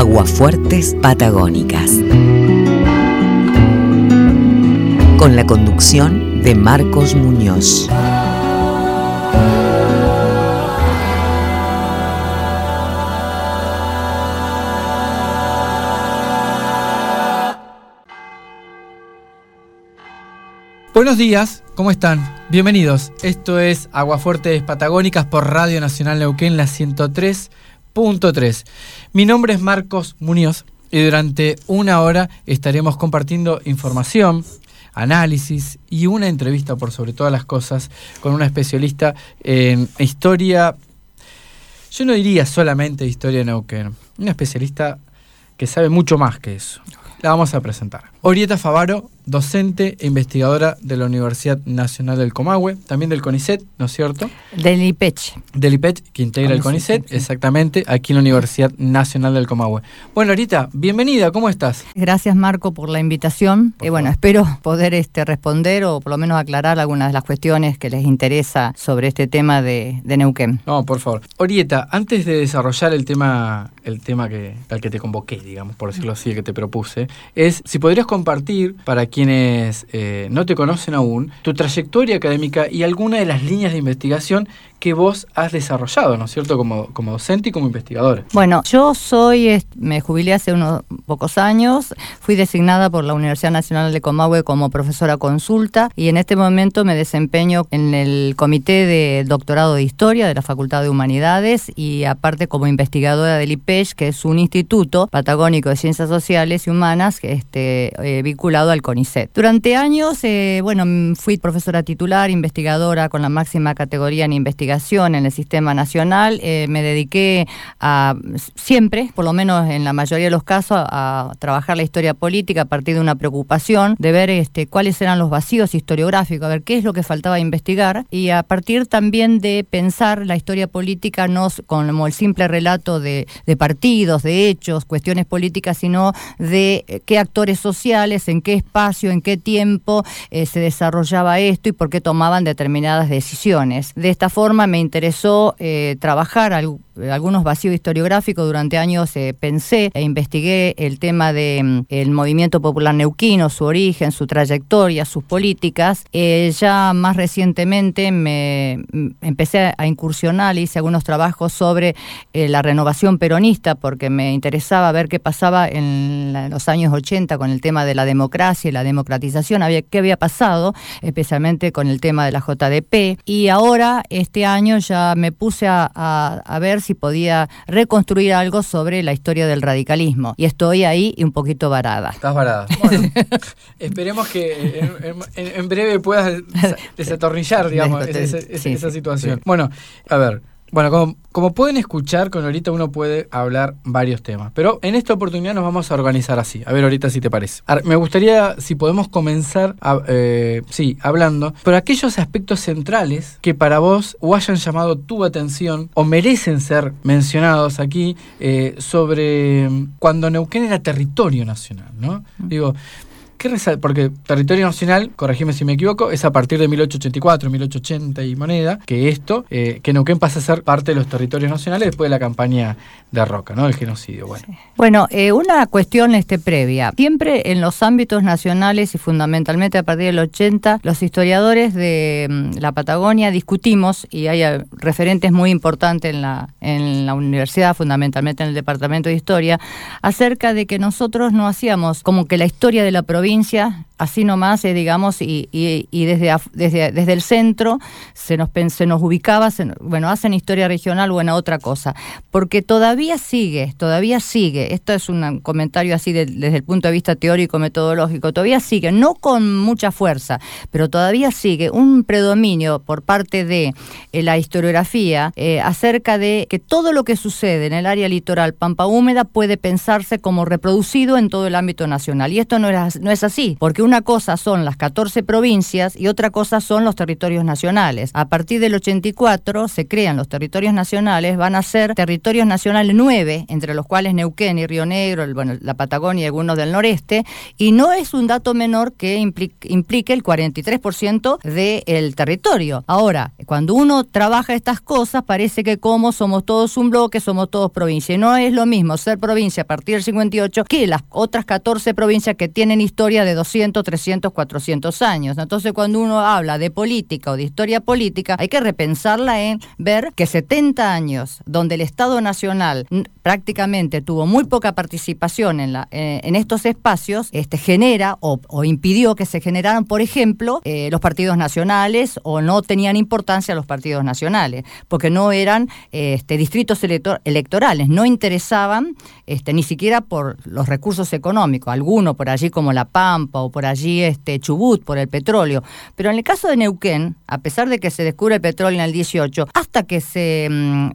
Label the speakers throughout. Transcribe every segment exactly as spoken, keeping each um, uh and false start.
Speaker 1: Aguafuertes Patagónicas. Con la conducción de Marcos Muñoz.
Speaker 2: Buenos días, ¿cómo están? Bienvenidos. Esto es Aguafuertes Patagónicas por Radio Nacional Neuquén, la ciento tres punto tres. Mi nombre es Marcos Muñoz y durante una hora estaremos compartiendo información, análisis y una entrevista por sobre todas las cosas con una especialista en historia, yo no diría solamente historia de Neuquén, una especialista que sabe mucho más que eso. La vamos a presentar. Orieta Favaro, docente e investigadora de la Universidad Nacional del Comahue, también del CONICET, ¿no es cierto?
Speaker 3: Del I P E C.
Speaker 2: Del I P E C, que integra el CONICET, sí. Exactamente, aquí en la Universidad Nacional del Comahue. Bueno, Orieta, bienvenida, ¿cómo estás?
Speaker 3: Gracias, Marco, por la invitación. Y eh, bueno, espero poder este, responder o por lo menos aclarar algunas de las cuestiones que les interesa sobre este tema de, de Neuquén.
Speaker 2: No, por favor. Orieta, antes de desarrollar el tema, el tema que, al que te convoqué, digamos, por decirlo así, el que te propuse, es si podrías compartir, para quienes eh, no te conocen aún, tu trayectoria académica y alguna de las líneas de investigación que vos has desarrollado, ¿no es cierto?, como, como docente y como investigadora.
Speaker 3: Bueno, yo soy, me jubilé hace unos pocos años, fui designada por la Universidad Nacional de Comahue como profesora consulta y en este momento me desempeño en el Comité de Doctorado de Historia de la Facultad de Humanidades y aparte como investigadora del I P E C, que es un instituto patagónico de ciencias sociales y humanas este, eh, vinculado al CONICET. Durante años, eh, bueno, fui profesora titular, investigadora con la máxima categoría en investigación en el sistema nacional. Eh, me dediqué a siempre, por lo menos en la mayoría de los casos, a, a trabajar la historia política a partir de una preocupación de ver este, cuáles eran los vacíos historiográficos, a ver qué es lo que faltaba investigar y a partir también de pensar la historia política no como el simple relato de, de partidos, de hechos, cuestiones políticas, sino de eh, qué actores sociales, en qué espacio, en qué tiempo eh, se desarrollaba esto y por qué tomaban determinadas decisiones. De esta forma me interesó eh, trabajar al, algunos vacíos historiográficos. Durante años eh, pensé e investigué el tema del de, movimiento popular neuquino, su origen, su trayectoria, sus políticas. Eh, ya más recientemente me empecé a incursionar, hice algunos trabajos sobre eh, la renovación peronista porque me interesaba ver qué pasaba en la, los años ochenta con el tema de la democracia y la democratización, había, qué había pasado, especialmente con el tema de la J D P. Y ahora, este año, año ya me puse a, a, a ver si podía reconstruir algo sobre la historia del radicalismo. Y estoy ahí y un poquito varada.
Speaker 2: Estás varada. Bueno, esperemos que en, en, en breve puedas desatornillar, digamos, esa, esa, sí, esa situación. Sí. Bueno, a ver. Bueno, como, como pueden escuchar, con ahorita uno puede hablar varios temas, pero en esta oportunidad nos vamos a organizar así. A ver, ahorita si te parece. Ahora, me gustaría, si podemos comenzar, a, eh, sí, hablando, por aquellos aspectos centrales que para vos o hayan llamado tu atención o merecen ser mencionados aquí eh, sobre cuando Neuquén era territorio nacional, ¿no? Mm. Digo... ¿Qué resal- Porque territorio nacional, corregime si me equivoco, es a partir de mil ochocientos ochenta y cuatro, mil ochocientos ochenta y moneda, que esto, eh, que Neuquén pasa a ser parte de los territorios nacionales después de la campaña de Roca, ¿no? El genocidio, bueno.
Speaker 3: Sí. Bueno, eh, una cuestión este, previa. Siempre en los ámbitos nacionales y fundamentalmente a partir del ochenta, los historiadores de mm, la Patagonia discutimos, y hay uh, referentes muy importantes en la, en la universidad, fundamentalmente en el departamento de historia, acerca de que nosotros no hacíamos como que la historia de la provincia así nomás, eh, digamos, y, y, y desde, desde, desde el centro se nos, se nos ubicaba, se, bueno, hacen historia regional o en otra cosa, porque todavía sigue, todavía sigue, esto es un comentario así de, desde el punto de vista teórico, metodológico, todavía sigue, no con mucha fuerza, pero todavía sigue un predominio por parte de eh, la historiografía eh, acerca de que todo lo que sucede en el área litoral pampa húmeda puede pensarse como reproducido en todo el ámbito nacional, y esto no, era, no es así, porque una cosa son las catorce provincias y otra cosa son los territorios nacionales. A partir del ochenta y cuatro se crean los territorios nacionales, van a ser territorios nacionales nueve, entre los cuales Neuquén y Río Negro, el, bueno, la Patagonia y algunos del noreste, y no es un dato menor que implique, implique el cuarenta y tres por ciento del territorio. Ahora, cuando uno trabaja estas cosas, parece que como somos todos un bloque, somos todos provincia, y no es lo mismo ser provincia a partir del cincuenta y ocho que las otras catorce provincias que tienen historia de doscientos, trescientos, cuatrocientos años. Entonces, cuando uno habla de política o de historia política, hay que repensarla en ver que setenta años donde el Estado Nacional prácticamente tuvo muy poca participación en, la, eh, en estos espacios, este, genera o, o impidió que se generaran, por ejemplo, eh, los partidos nacionales, o no tenían importancia los partidos nacionales, porque no eran eh, este, distritos elector- electorales, no interesaban este, ni siquiera por los recursos económicos, algunos por allí como La Pampa o por allí este, Chubut, por el petróleo. Pero en el caso de Neuquén, a pesar de que se descubre el petróleo en el dieciocho, hasta que se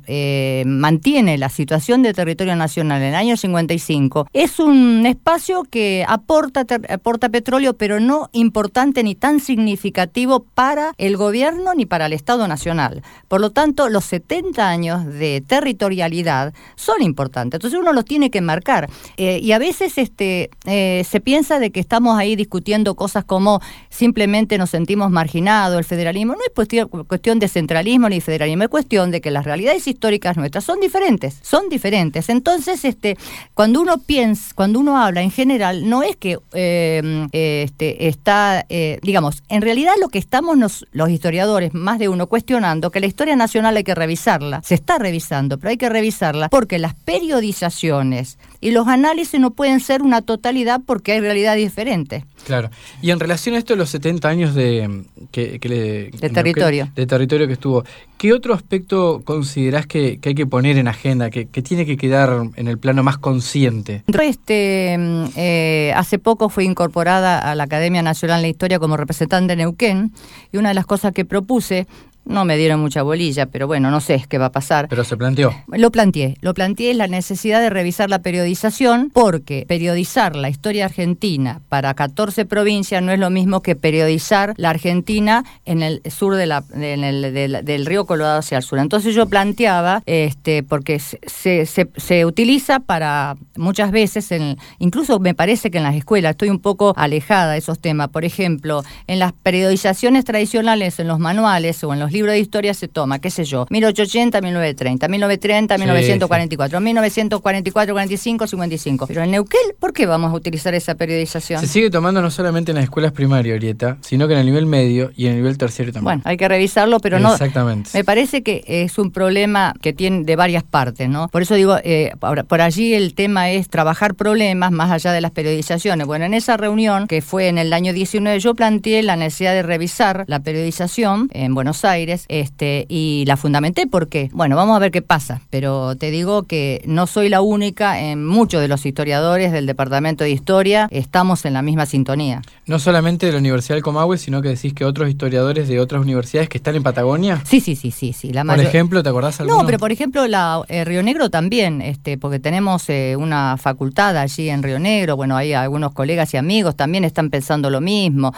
Speaker 3: eh, mantiene la situación de territorio nacional en el año cincuenta y cinco, es un espacio que aporta, ter- aporta petróleo, pero no importante ni tan significativo para el gobierno ni para el Estado Nacional. Por lo tanto, los setenta años de territorialidad son importantes. Entonces uno los tiene que marcar. Eh, y a veces este, eh, se piensa de que estamos ahí discutiendo cosas como simplemente nos sentimos marginados, el federalismo. No es cuestión, cuestión de centralismo ni federalismo, es cuestión de que las realidades históricas nuestras son diferentes, son diferentes. Entonces, este, cuando uno piensa, cuando uno habla en general, no es que eh, este, está, eh, digamos, en realidad lo que estamos nos, los historiadores, más de uno, cuestionando, que la historia nacional hay que revisarla, se está revisando, pero hay que revisarla porque las periodizaciones y los análisis no pueden ser una totalidad porque hay realidades diferentes.
Speaker 2: Claro. Y en relación a esto de los setenta años de, que, que le,
Speaker 3: de territorio.
Speaker 2: Que, de territorio que estuvo, ¿qué otro aspecto considerás que, que hay que poner en agenda, que, que tiene que quedar en el plano más consciente?
Speaker 3: Este, eh, hace poco fui incorporada a la Academia Nacional de Historia como representante de Neuquén, y una de las cosas que propuse, no me dieron mucha bolilla, pero bueno, no sé qué va a pasar.
Speaker 2: Pero se planteó.
Speaker 3: Lo planteé. Lo planteé la necesidad de revisar la periodización, porque periodizar la historia argentina para catorce provincias no es lo mismo que periodizar la Argentina en el sur de la, en el, del, del río Colorado hacia el sur. Entonces yo planteaba, este, porque se, se, se utiliza para muchas veces, en, incluso me parece que en las escuelas, estoy un poco alejada de esos temas. Por ejemplo, en las periodizaciones tradicionales, en los manuales o en los libro de historia se toma, qué sé yo, mil ochocientos ochenta, mil novecientos treinta, mil novecientos treinta, mil novecientos cuarenta y cuatro, sí, sí. mil novecientos cuarenta y cuatro, cuarenta y cinco, cincuenta y cinco. Pero en Neuquén, ¿por qué vamos a utilizar esa periodización?
Speaker 2: Se sigue tomando no solamente en las escuelas primarias, Orieta, sino que en el nivel medio y en el nivel terciario también.
Speaker 3: Bueno, hay que revisarlo, pero no...
Speaker 2: Exactamente.
Speaker 3: Me parece que es un problema que tiene de varias partes, ¿no? Por eso digo, eh, por, por allí el tema es trabajar problemas más allá de las periodizaciones. Bueno, en esa reunión, que fue en el año diecinueve, yo planteé la necesidad de revisar la periodización en Buenos Aires, este, y la fundamenté. ¿Por qué? Bueno, vamos a ver qué pasa, pero te digo que no soy la única, en muchos de los historiadores del Departamento de Historia estamos en la misma sintonía.
Speaker 2: No solamente de la Universidad del Comahue, sino que decís que otros historiadores de otras universidades que están en Patagonia.
Speaker 3: Sí, sí, sí, sí, sí. La
Speaker 2: por
Speaker 3: mayor...
Speaker 2: ejemplo, ¿te acordás alguno?
Speaker 3: No, pero por ejemplo, la eh, Río Negro también, este, porque tenemos eh, una facultad allí en Río Negro. Bueno, hay algunos colegas y amigos también están pensando lo mismo.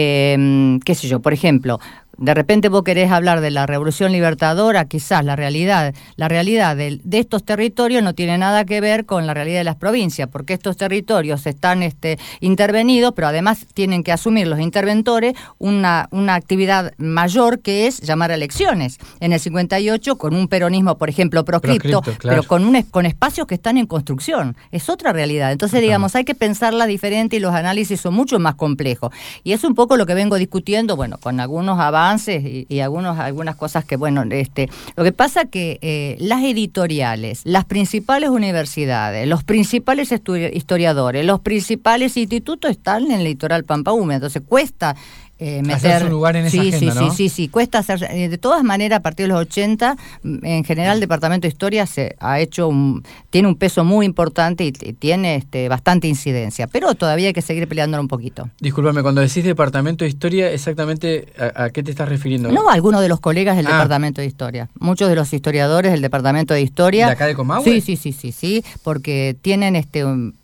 Speaker 3: Eh, qué sé yo, por ejemplo, de repente vos querés hablar de la Revolución Libertadora, quizás la realidad, la realidad de, de estos territorios no tiene nada que ver con la realidad de las provincias, porque estos territorios están este, intervenidos, pero además tienen que asumir los interventores una, una actividad mayor, que es llamar a elecciones. En el cincuenta y ocho, con un peronismo, por ejemplo, proscripto,
Speaker 2: proscripto claro.
Speaker 3: pero con, un, con espacios que están en construcción. Es otra realidad. Entonces, digamos, hay que pensarla diferente y los análisis son mucho más complejos. Y es un poco lo que vengo discutiendo, bueno, con algunos avances Y, y algunos, algunas cosas que, bueno, este, lo que pasa que eh, las editoriales, las principales universidades, los principales estu- historiadores, los principales institutos están en el litoral Pampa Húmeda, entonces cuesta Eh, meter,
Speaker 2: hacer su lugar en esa
Speaker 3: sí,
Speaker 2: agenda,
Speaker 3: sí,
Speaker 2: ¿no?
Speaker 3: Sí, sí, sí, cuesta hacer. Eh, de todas maneras, a partir de los ochenta, en general el Departamento de Historia se ha hecho un, tiene un peso muy importante y, y tiene este, bastante incidencia, pero todavía hay que seguir peleándolo un poquito.
Speaker 2: Discúlpame, cuando decís Departamento de Historia, exactamente a, a qué te estás refiriendo.
Speaker 3: No, algunos de los colegas del
Speaker 2: ah.
Speaker 3: Departamento de Historia. Muchos de los historiadores del Departamento de Historia.
Speaker 2: ¿De acá de Comahue?
Speaker 3: Sí, sí, sí, sí, sí, porque tienen este un,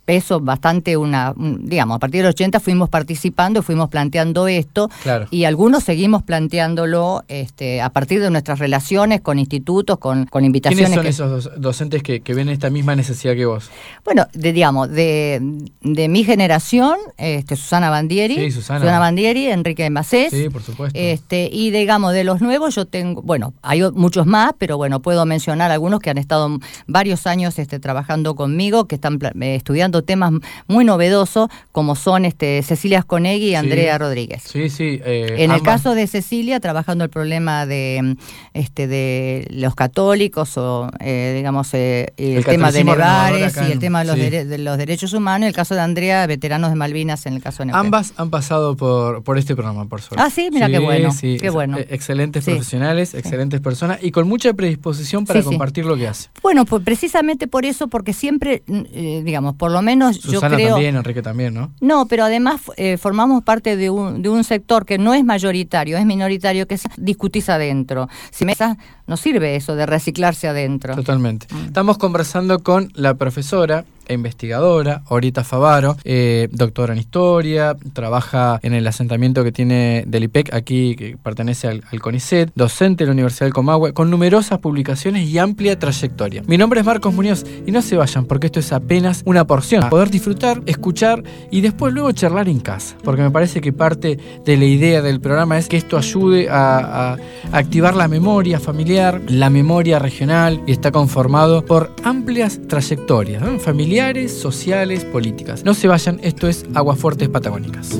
Speaker 3: peso bastante una, digamos, a partir del ochenta fuimos participando, fuimos planteando esto,
Speaker 2: claro.
Speaker 3: Y algunos seguimos planteándolo este, a partir de nuestras relaciones con institutos, con, con invitaciones.
Speaker 2: ¿Quiénes son que, esos docentes que, que ven esta misma necesidad que vos?
Speaker 3: Bueno, de, digamos, de, de mi generación, este, Susana Bandieri,
Speaker 2: sí, Susana.
Speaker 3: Susana Bandieri, Enrique Macés.
Speaker 2: Sí, por supuesto.
Speaker 3: Este, y digamos, de los nuevos yo tengo, bueno, hay muchos más, pero bueno, puedo mencionar algunos que han estado varios años este, trabajando conmigo, que están eh, estudiando temas muy novedosos, como son este, Cecilia Asconegui y Andrea
Speaker 2: sí,
Speaker 3: Rodríguez.
Speaker 2: Sí, sí. Eh,
Speaker 3: en
Speaker 2: ambas.
Speaker 3: el caso de Cecilia, trabajando el problema de, este, de los católicos, o eh, digamos, eh, el, el tema de Nevares y el tema de los, sí. de, de los derechos humanos, y el caso de Andrea, veteranos de Malvinas en el caso de Neuquén.
Speaker 2: Ambas han pasado por, por este programa, por suerte.
Speaker 3: Ah, sí, mira, sí, qué bueno.
Speaker 2: Sí,
Speaker 3: qué bueno.
Speaker 2: Excelentes
Speaker 3: sí.
Speaker 2: profesionales, excelentes sí. personas, y con mucha predisposición para sí, compartir sí. lo que hace.
Speaker 3: Bueno, pues precisamente por eso, porque siempre, eh, digamos, por lo menos
Speaker 2: Susana
Speaker 3: yo creo...
Speaker 2: también, Enrique también, ¿no?
Speaker 3: No, pero además eh, formamos parte de un, de un sector que no es mayoritario, es minoritario, que se discutís adentro. Si me no sirve eso de reciclarse adentro.
Speaker 2: Totalmente. Mm. Estamos conversando con la profesora e investigadora, Orita Favaro, eh, doctora en historia, trabaja en el asentamiento que tiene del I P E C aquí, que pertenece al, al CONICET, docente de la Universidad del Comahue, con numerosas publicaciones y amplia trayectoria. Mi nombre es Marcos Muñoz y no se vayan porque esto es apenas una porción. Poder disfrutar, escuchar y después luego charlar en casa, porque me parece que parte de la idea del programa es que esto ayude a, a activar la memoria familiar, la memoria regional, y está conformado por amplias trayectorias, ¿no? familiares, sociales, políticas. No se vayan, esto es Aguafuertes Patagónicas.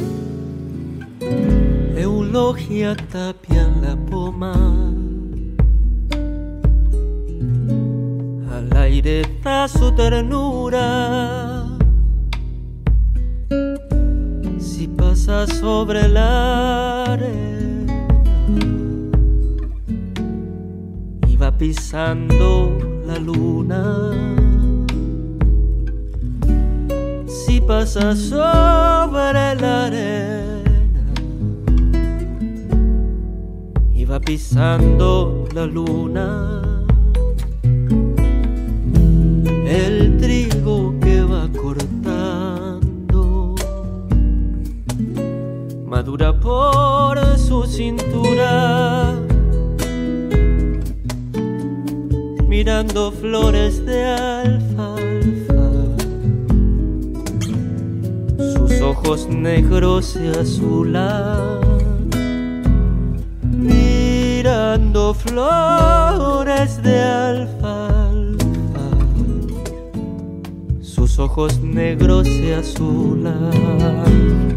Speaker 4: Eulogia Tapia en la poma, al aire da su ternura. Si pasa sobre la arena y va pisando la luna, si pasa sobre la arena y va pisando la luna, el trigo que va cortando madura por su cintura, mirando flores de alfalfa. Sus ojos negros se azulan, mirando flores de alfalfa. Sus ojos negros se azulan.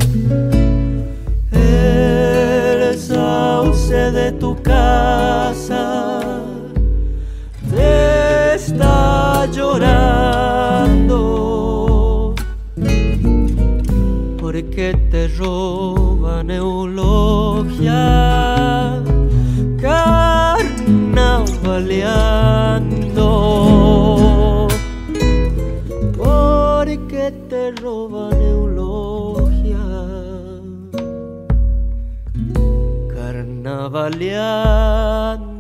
Speaker 4: El sauce de tu casa te está llorando, porque te roban eulogia, carnavaleando, porque te roban eulogia, carnavaleando.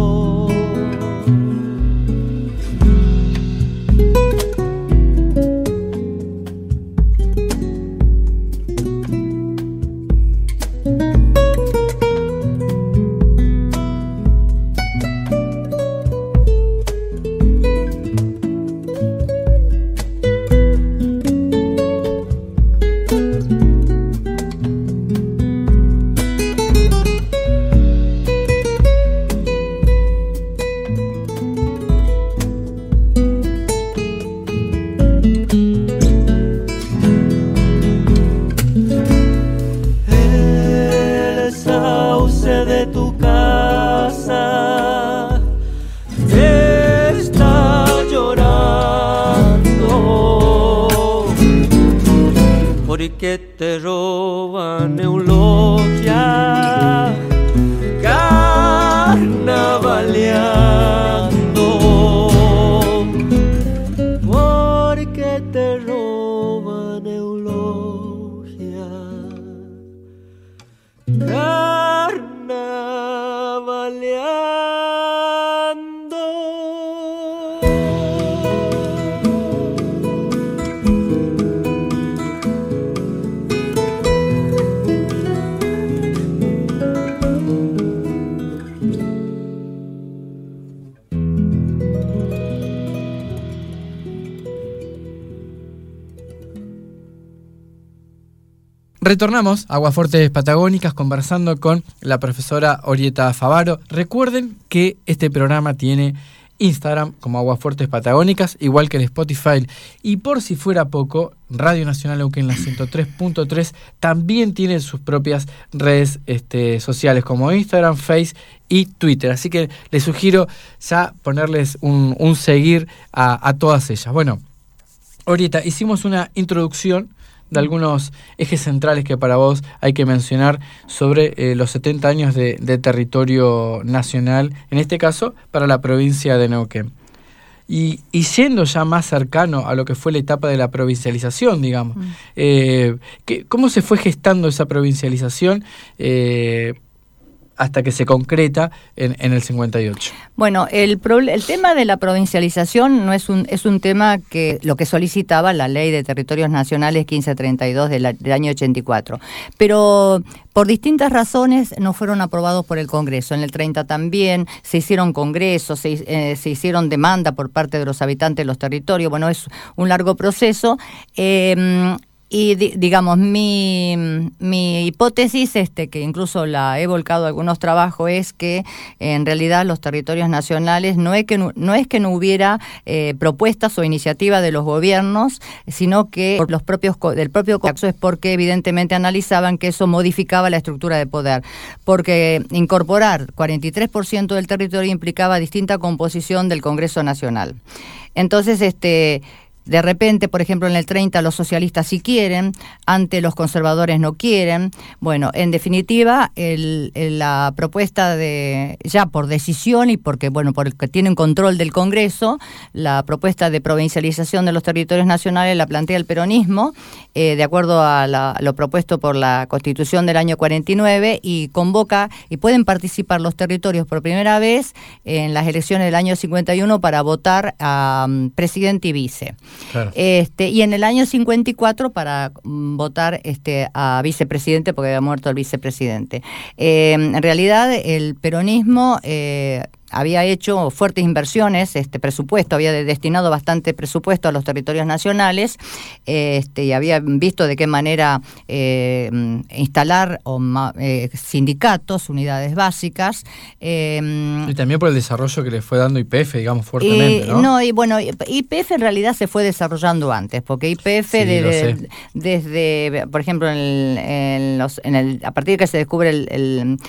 Speaker 4: Que te roban eulogia, carnavaleando, porque te roban eulogia, carnavaleando.
Speaker 2: Retornamos a Aguafuertes Patagónicas conversando con la profesora Orieta Favaro. Recuerden que este programa tiene Instagram como Aguafuertes Patagónicas, igual que el Spotify. Y por si fuera poco, Radio Nacional Neuquén, la ciento tres punto tres, también tiene sus propias redes este, sociales como Instagram, Face y Twitter. Así que les sugiero ya ponerles un, un seguir a, a todas ellas. Bueno, Orieta, hicimos una introducción de algunos ejes centrales que para vos hay que mencionar sobre eh, los setenta años de, de territorio nacional, en este caso para la provincia de Neuquén. Y, y siendo ya más cercano a lo que fue la etapa de la provincialización, digamos, mm. eh, que, ¿cómo se fue gestando esa provincialización eh, hasta que se concreta en, en el cincuenta y ocho?
Speaker 3: Bueno, el, el tema de la provincialización no es un es un tema que lo que solicitaba la Ley de Territorios Nacionales quince treinta y dos del, del año ochenta y cuatro, pero por distintas razones no fueron aprobados por el Congreso. En el treinta también se hicieron congresos, se, eh, se hicieron demanda por parte de los habitantes de los territorios. Bueno, es un largo proceso. Eh, Y di, digamos, mi, mi hipótesis, este, que incluso la he volcado a algunos trabajos, es que en realidad los territorios nacionales no es que no, no, es que no hubiera eh, propuestas o iniciativas de los gobiernos, sino que por los propios del propio Congreso, es porque evidentemente analizaban que eso modificaba la estructura de poder, porque incorporar cuarenta y tres por ciento del territorio implicaba distinta composición del Congreso Nacional. Entonces, este... de repente, por ejemplo, en el treinta los socialistas sí quieren, antes los conservadores no quieren. Bueno, en definitiva, el, el, la propuesta de, ya por decisión y porque, bueno, porque tienen control del Congreso, la propuesta de provincialización de los territorios nacionales la plantea el peronismo, eh, de acuerdo a, la, a lo propuesto por la Constitución del año cuarenta y nueve, y convoca, y pueden participar los territorios por primera vez en las elecciones del año cincuenta y uno para votar a um, presidente y vice. Claro. Este, y en el año cincuenta y cuatro para um, votar este, a vicepresidente, porque había muerto el vicepresidente. Eh, en realidad, el peronismo eh, había hecho fuertes inversiones, este presupuesto, había destinado bastante presupuesto a los territorios nacionales, este, y había visto de qué manera eh, instalar o, eh, sindicatos, unidades básicas. Eh,
Speaker 2: y también por el desarrollo que le fue dando Y P F, digamos, fuertemente,
Speaker 3: eh,
Speaker 2: ¿no?
Speaker 3: No, y bueno, Y P F en realidad se fue desarrollando antes, porque Y P F, sí, desde, desde, por ejemplo, en el, en los, en el, a partir de que se descubre el, el,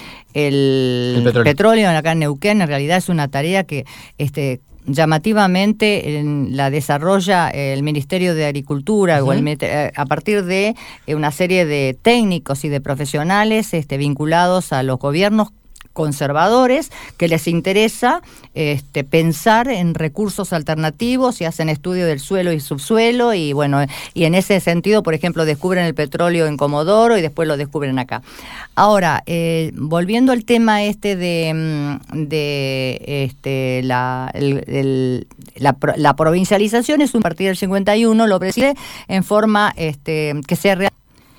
Speaker 3: el, el petróleo. petróleo acá en Neuquén, en realidad es una tarea que este, llamativamente en, la desarrolla el Ministerio de Agricultura, uh-huh. o el, a partir de una serie de técnicos y de profesionales este, vinculados a los gobiernos conservadores que les interesa este, pensar en recursos alternativos y hacen estudio del suelo y subsuelo y bueno, y en ese sentido, por ejemplo, descubren el petróleo en Comodoro y después lo descubren acá. Ahora, eh, volviendo al tema este de, de este, la, el, el, la, la provincialización, es un partido del cincuenta y uno, lo preside en forma este, que sea real.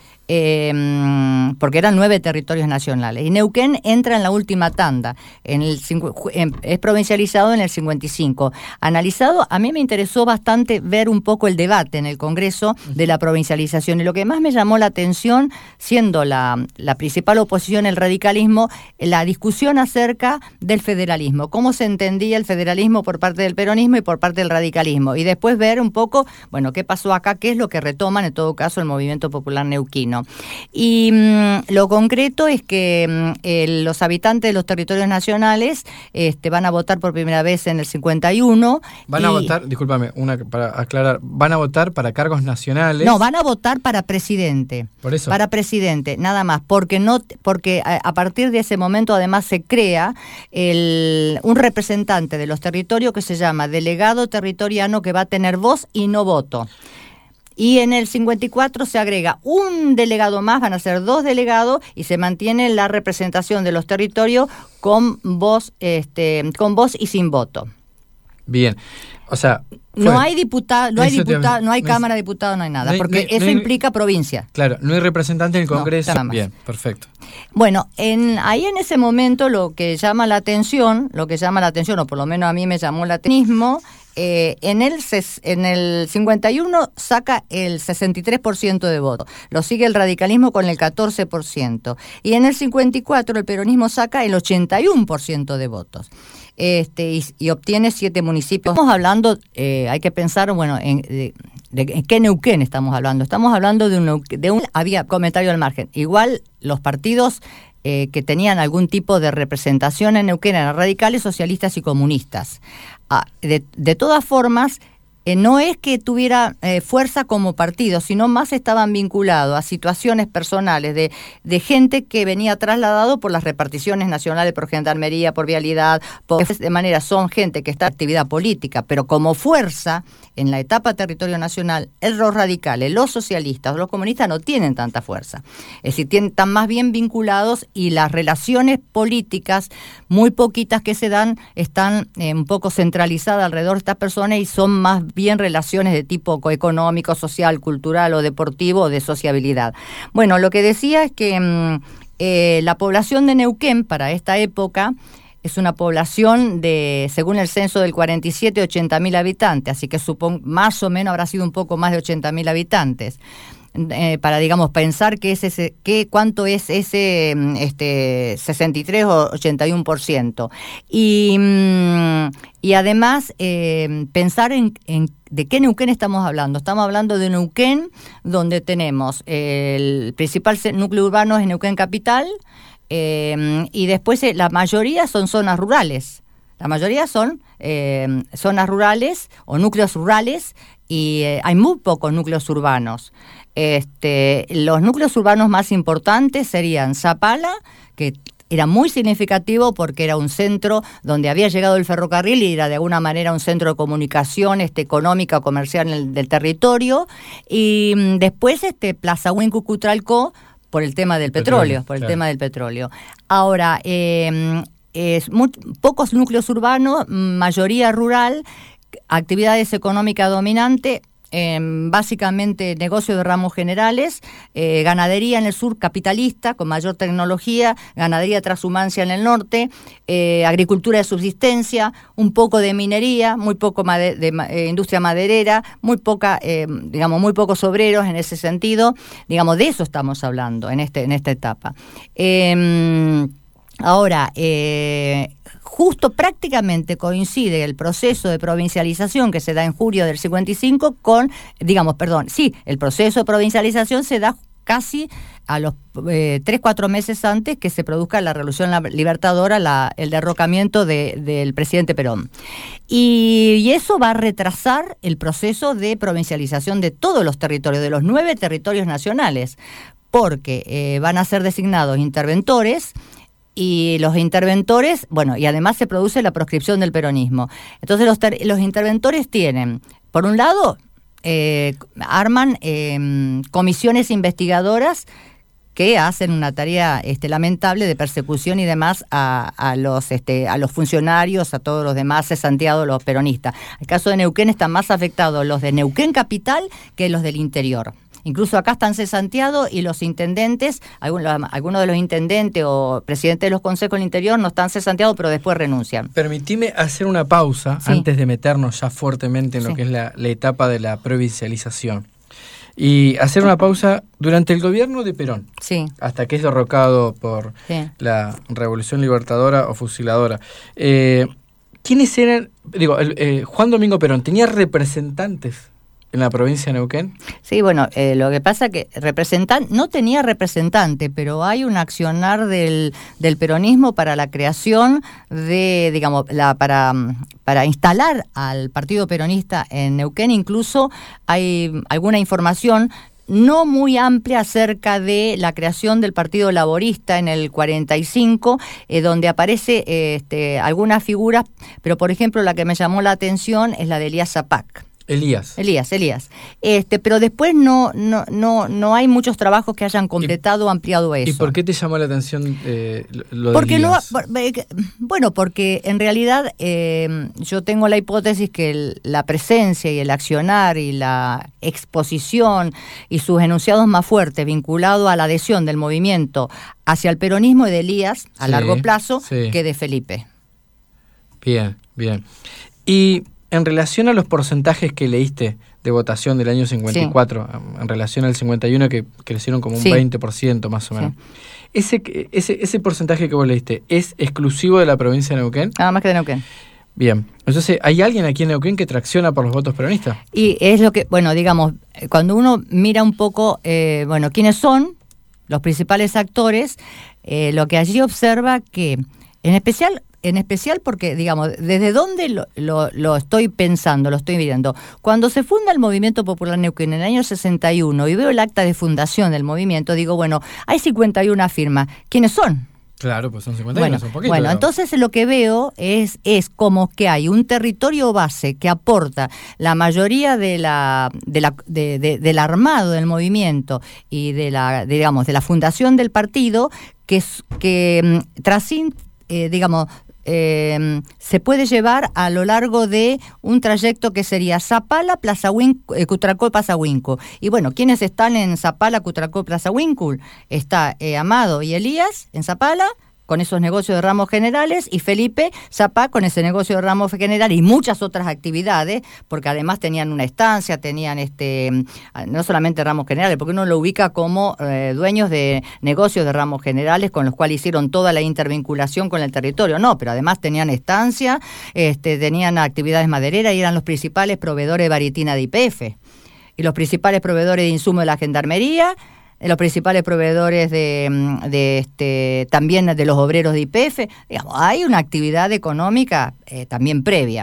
Speaker 3: Eh, porque eran nueve territorios nacionales. Y Neuquén entra en la última tanda, en el, en, es provincializado en el cincuenta y cinco. Analizado, a mí me interesó bastante ver un poco el debate en el Congreso de la provincialización. Y lo que más me llamó la atención, siendo la, la principal oposición el radicalismo, la discusión acerca del federalismo. Cómo se entendía el federalismo por parte del peronismo y por parte del radicalismo. Y después ver un poco, bueno, qué pasó acá, qué es lo que retoman, en todo caso, el Movimiento Popular Neuquino. Y mmm, lo concreto es que mmm, el, los habitantes de los territorios nacionales este, van a votar por primera vez en el cincuenta y uno.
Speaker 2: Van
Speaker 3: y...
Speaker 2: a votar, discúlpame, una para aclarar, van a votar para cargos nacionales.
Speaker 3: No, van a votar para presidente.
Speaker 2: Por eso.
Speaker 3: Para presidente, nada más, porque no, porque a, a partir de ese momento además se crea el, un representante de los territorios que se llama delegado territoriano, que va a tener voz y no voto. Y en el cincuenta y cuatro se agrega un delegado más, van a ser dos delegados, y se mantiene la representación de los territorios con voz, este, con voz y sin voto.
Speaker 2: Bien, o sea...
Speaker 3: Fue. No hay diputado, no hay diputado, no hay cámara de diputados, no hay nada, no hay, porque no hay, eso no hay, implica provincia.
Speaker 2: Claro, no hay representante en el Congreso.
Speaker 3: No,
Speaker 2: bien, perfecto.
Speaker 3: Bueno, en, ahí en ese momento lo que llama la atención, lo que llama la atención, o por lo menos a mí me llamó la atención, eh, en, el ses, en el cincuenta y uno saca el sesenta y tres por ciento de votos, lo sigue el radicalismo con el catorce por ciento, y en el cincuenta y cuatro el peronismo saca el ochenta y uno por ciento de votos. Este, y, y obtiene siete municipios. Estamos hablando, eh, hay que pensar, bueno, en, de, de, en qué Neuquén estamos hablando. Estamos hablando de un, de un, había comentario al margen. Igual los partidos eh, que tenían algún tipo de representación en Neuquén eran radicales, socialistas y comunistas. Ah, de, de todas formas, Eh, no es que tuviera eh, fuerza como partido, sino más estaban vinculados a situaciones personales de, de gente que venía trasladado por las reparticiones nacionales, por gendarmería, por vialidad, por, de manera son gente que está en actividad política, pero como fuerza en la etapa territorio nacional, los radicales, los socialistas, los comunistas no tienen tanta fuerza. Es decir, tienen, están más bien vinculados y las relaciones políticas, muy poquitas que se dan, están eh, un poco centralizadas alrededor de estas personas y son más bien relaciones de tipo económico, social, cultural o deportivo o de sociabilidad. Bueno, lo que decía es que mmm, eh, la población de Neuquén para esta época es una población de, según el censo del cuarenta y siete, ochenta mil habitantes, así que supongo más o menos habrá sido un poco más de ochenta mil habitantes. Eh, para, digamos, pensar que es ese, que cuánto es ese este, sesenta y tres o ochenta y uno por ciento. Y, y además, eh, pensar en, en de qué Neuquén estamos hablando. Estamos hablando de Neuquén, donde tenemos el principal núcleo urbano es Neuquén Capital, eh, y después eh, la mayoría son zonas rurales. La mayoría son eh, zonas rurales o núcleos rurales, y eh, hay muy pocos núcleos urbanos. Este, los núcleos urbanos más importantes serían Zapala, que era muy significativo porque era un centro donde había llegado el ferrocarril y era de alguna manera un centro de comunicación este, económica, comercial en el, del territorio, y mm, después este, Plaza Huíncucutralcó por el tema del petróleo, petróleo por el claro. tema del petróleo. Ahora, eh, es muy, pocos núcleos urbanos, mayoría rural, actividades económicas dominantes, eh, básicamente negocios de ramos generales, eh, ganadería en el sur capitalista con mayor tecnología, ganadería transhumancia en el norte, eh, agricultura de subsistencia, un poco de minería, muy poco de, de, de eh, industria maderera, muy poca, eh, digamos, muy pocos obreros en ese sentido, digamos, de eso estamos hablando en este, en esta etapa. Eh, Ahora, eh, justo prácticamente coincide el proceso de provincialización que se da en julio del cincuenta y cinco con, digamos, perdón, sí, el proceso de provincialización se da casi a los eh, tres, cuatro meses antes que se produzca la Revolución Libertadora, la, el derrocamiento de, del presidente Perón. Y, y eso va a retrasar el proceso de provincialización de todos los territorios, de los nueve territorios nacionales, porque eh, van a ser designados interventores. Y los interventores, bueno, y además se produce la proscripción del peronismo. Entonces los, ter- los interventores tienen, por un lado, eh, arman eh, comisiones investigadoras que hacen una tarea este, lamentable de persecución y demás a, a, los, este, a los funcionarios, a todos los demás cesanteados, los peronistas. En el caso de Neuquén están más afectados los de Neuquén Capital que los del interior. Incluso acá están cesanteados y los intendentes, algunos, algunos de los intendentes o presidentes de los consejos del interior no están cesanteados, pero después renuncian.
Speaker 2: Permitime hacer una pausa sí. antes de meternos ya fuertemente en lo
Speaker 3: sí.
Speaker 2: que es la, la etapa de la provincialización. Y hacer una pausa durante el gobierno de Perón,
Speaker 3: sí.
Speaker 2: hasta que es derrocado por sí. la Revolución Libertadora o Fusiladora. Eh, ¿Quiénes eran? Digo, el, eh, Juan Domingo Perón, ¿tenía representantes en la provincia de Neuquén?
Speaker 3: Sí, bueno, eh, lo que pasa que representan, no tenía representante, pero hay un accionar del, del peronismo para la creación de, digamos, la para, para instalar al Partido Peronista en Neuquén. Incluso hay alguna información no muy amplia acerca de la creación del Partido Laborista en el cuarenta y cinco, eh, donde aparece eh, este, algunas figuras, pero por ejemplo la que me llamó la atención es la de Elías Zapac.
Speaker 2: Elías.
Speaker 3: Elías, Elías. Este, pero después no, no, no, no hay muchos trabajos que hayan completado o ampliado eso.
Speaker 2: ¿Y por qué te llamó la atención eh, lo de
Speaker 3: porque
Speaker 2: Elías?
Speaker 3: No, bueno, porque en realidad eh, yo tengo la hipótesis que el, la presencia y el accionar y la exposición y sus enunciados más fuertes vinculados a la adhesión del movimiento hacia el peronismo y de Elías a sí, largo plazo sí. que de Felipe.
Speaker 2: Bien, bien. Y en relación a los porcentajes que leíste de votación del año cincuenta y cuatro, sí. en relación al cincuenta y uno que crecieron como un sí. veinte por ciento más o menos, sí. ese, ese, ese porcentaje que vos leíste, ¿es exclusivo de la provincia de Neuquén?
Speaker 3: Nada más que de Neuquén.
Speaker 2: Bien, entonces, ¿hay alguien aquí en Neuquén que tracciona por los votos peronistas?
Speaker 3: Y es lo que, bueno, digamos, cuando uno mira un poco, eh, bueno, quiénes son los principales actores, eh, lo que allí observa que, en especial, en especial porque, digamos, desde dónde lo, lo, lo estoy pensando, lo estoy viendo. Cuando se funda el Movimiento Popular Neuquén en el año sesenta y uno y veo el acta de fundación del movimiento, digo, bueno, hay cincuenta y una firmas. ¿Quiénes son?
Speaker 2: Claro, pues son cincuenta y uno,
Speaker 3: bueno,
Speaker 2: son poquitos.
Speaker 3: Bueno,
Speaker 2: digamos.
Speaker 3: Entonces lo que veo es, es como que hay un territorio base que aporta la mayoría de la, de la, de, de, del armado del movimiento y de la, de, digamos, de la fundación del partido, que, que trasciende, eh, digamos, Eh, se puede llevar a lo largo de un trayecto que sería Zapala, Plaza Huíncu, eh, Cutralcó, Plaza Huíncu. Y bueno, ¿quiénes están en Zapala, Cutralcó, Plaza Huíncu? Está eh, Amado y Elías en Zapala, con esos negocios de ramos generales, y Felipe Zapá con ese negocio de ramos general y muchas otras actividades, porque además tenían una estancia, tenían este no solamente ramos generales, porque uno lo ubica como eh, dueños de negocios de ramos generales con los cuales hicieron toda la intervinculación con el territorio, no, pero además tenían estancia, este, tenían actividades madereras y eran los principales proveedores de baritina de Y P F, y los principales proveedores de insumos de la gendarmería, los principales proveedores de, de este también de los obreros de Y P F, digamos, hay una actividad económica eh, también previa.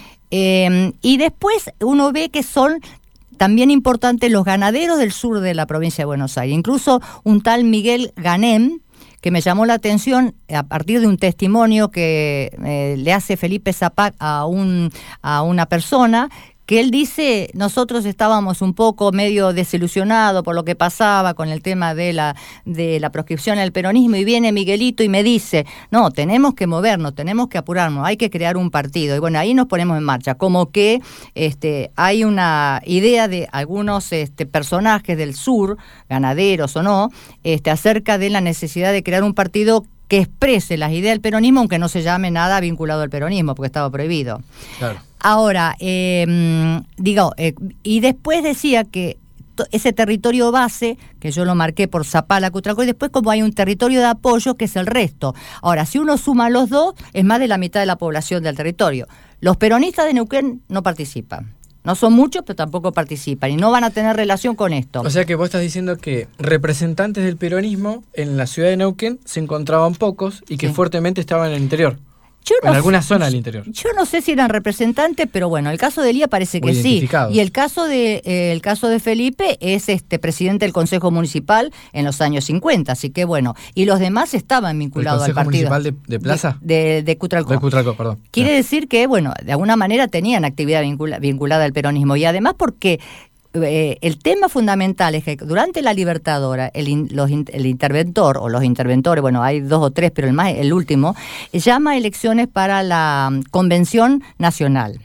Speaker 3: Eh, y después uno ve que son también importantes los ganaderos del sur de la provincia de Buenos Aires, incluso un tal Miguel Ganem, que me llamó la atención a partir de un testimonio que eh, le hace Felipe Zapá a, un, a una persona, que él dice, nosotros estábamos un poco medio desilusionados por lo que pasaba con el tema de la, de la proscripción al peronismo, y viene Miguelito y me dice, no, tenemos que movernos, tenemos que apurarnos, hay que crear un partido, y bueno, ahí nos ponemos en marcha, como que este, hay una idea de algunos este, personajes del sur, ganaderos o no, este, acerca de la necesidad de crear un partido que exprese las ideas del peronismo, aunque no se llame nada vinculado al peronismo, porque estaba prohibido.
Speaker 2: Claro.
Speaker 3: Ahora, eh, digo, eh, y después decía que to- ese territorio base, que yo lo marqué por Zapala, Cutralcó, y después como hay un territorio de apoyo que es el resto. Ahora, si uno suma los dos, es más de la mitad de la población del territorio. Los peronistas de Neuquén no participan. No son muchos, pero tampoco participan y no van a tener relación con esto.
Speaker 2: O sea que vos estás diciendo que representantes del peronismo en la ciudad de Neuquén se encontraban pocos y que sí. fuertemente estaban en el interior. Yo no en alguna sé, zona del interior.
Speaker 3: Yo no sé si eran representantes, pero bueno, el caso de Elías parece que sí. Y el caso de eh, el caso de Felipe es este presidente del Consejo Municipal en los años cincuenta, así que bueno. Y los demás estaban vinculados al partido.
Speaker 2: ¿El Consejo Municipal de, de Plaza?
Speaker 3: De, de, de Cutralcó.
Speaker 2: De Cutralcó, perdón.
Speaker 3: Quiere sí. decir que, bueno, de alguna manera tenían actividad vincula, vinculada al peronismo. Y además porque Eh, el tema fundamental es que durante la Libertadora el, in, los, el interventor o los interventores, bueno, hay dos o tres, pero el, más, el último, llama elecciones para la Convención Nacional.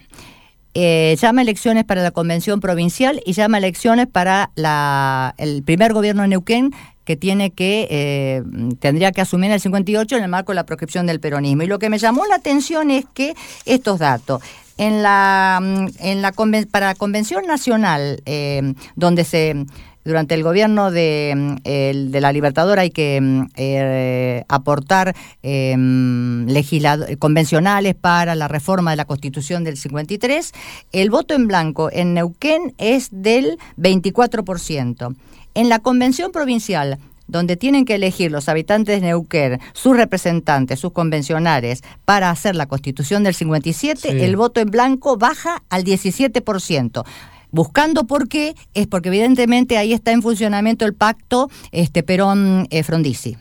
Speaker 3: Eh, llama elecciones para la Convención Provincial y llama elecciones para la, el primer gobierno de Neuquén, que tiene que eh, tendría que asumir en el cincuenta y ocho en el marco de la proscripción del peronismo. Y lo que me llamó la atención es que estos datos en la en la para la Convención Nacional, eh, donde se durante el gobierno de, el, de la Libertadora hay que eh, aportar eh, legislado, convencionales para la reforma de la Constitución del cincuenta y tres, el voto en blanco en Neuquén es del veinticuatro por ciento. En la Convención Provincial, donde tienen que elegir los habitantes de Neuquén, sus representantes, sus convencionales, para hacer la Constitución del cincuenta y siete, sí. el voto en blanco baja al diecisiete por ciento. Buscando por qué, es porque evidentemente ahí está en funcionamiento el pacto este, Perón-Frondizi.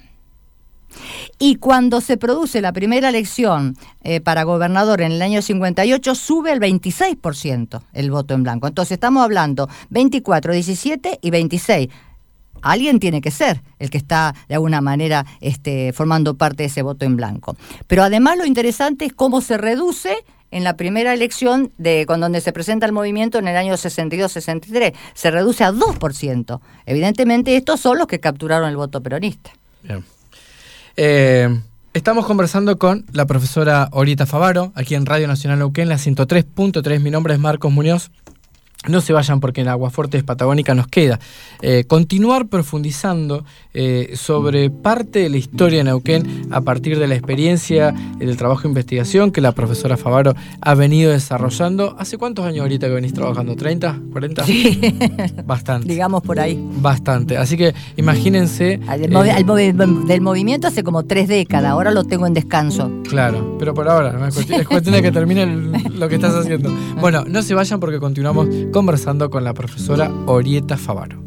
Speaker 3: Y cuando se produce la primera elección eh, para gobernador en el año cincuenta y ocho, sube al veintiséis por ciento el voto en blanco. Entonces estamos hablando veinticuatro, diecisiete y veintiséis. Alguien tiene que ser el que está de alguna manera este, formando parte de ese voto en blanco. Pero además lo interesante es cómo se reduce en la primera elección de con donde se presenta el movimiento en el año sesenta y dos sesenta y tres. Se reduce a dos por ciento. Evidentemente estos son los que capturaron el voto peronista.
Speaker 2: Bien. Eh, Estamos conversando con la profesora Orieta Favaro, aquí en Radio Nacional Neuquén, la ciento tres punto tres. Mi nombre es Marcos Muñoz. No se vayan porque en Aguafuertes Patagónica nos queda eh, continuar profundizando eh, sobre parte de la historia de Neuquén a partir de la experiencia y del trabajo de investigación que la profesora Favaro ha venido desarrollando. ¿Hace cuántos años ahorita que venís trabajando? ¿treinta? ¿cuarenta?
Speaker 3: Sí.
Speaker 2: Bastante.
Speaker 3: Digamos por ahí.
Speaker 2: Bastante. Así que imagínense...
Speaker 3: Al movi-
Speaker 2: eh,
Speaker 3: al movi- del movimiento hace como tres décadas, ahora lo tengo en descanso.
Speaker 2: Claro, pero por ahora, ¿no? es, cuestión, es cuestión de que termine el, lo que estás haciendo. Bueno, no se vayan porque continuamos conversando con la profesora Orieta Favaro.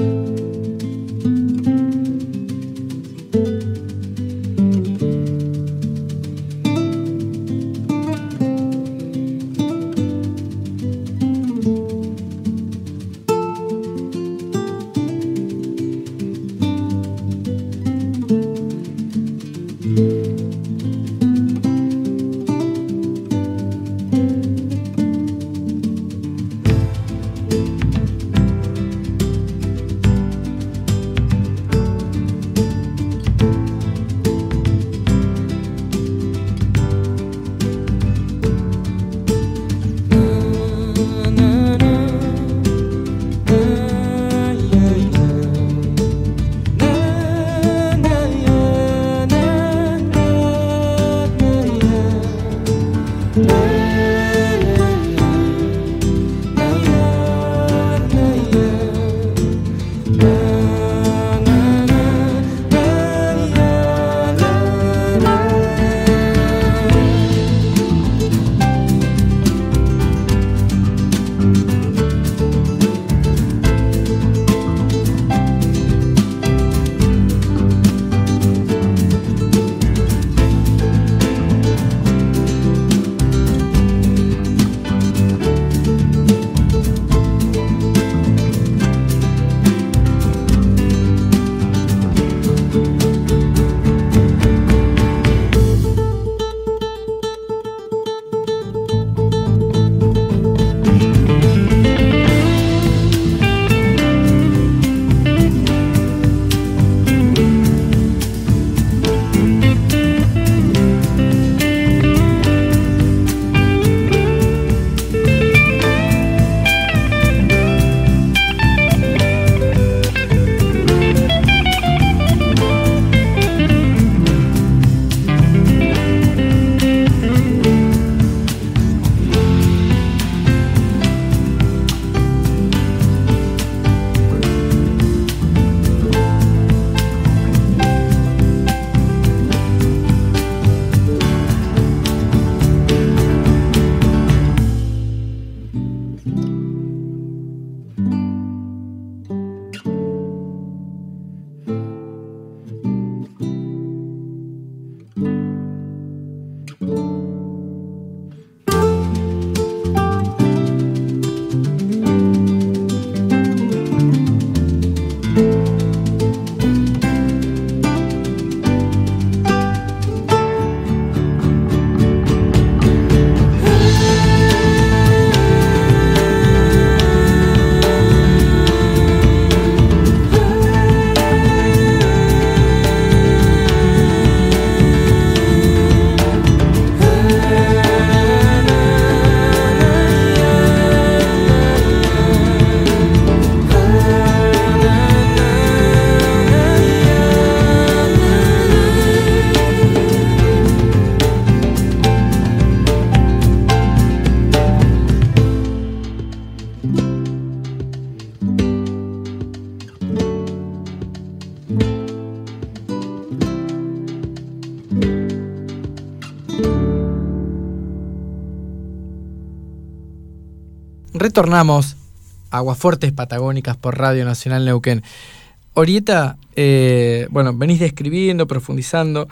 Speaker 2: Retornamos a Aguafuertes Patagónicas por Radio Nacional Neuquén. Orieta, eh, bueno, venís describiendo, profundizando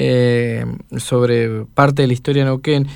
Speaker 2: eh, sobre parte de la historia de Neuquén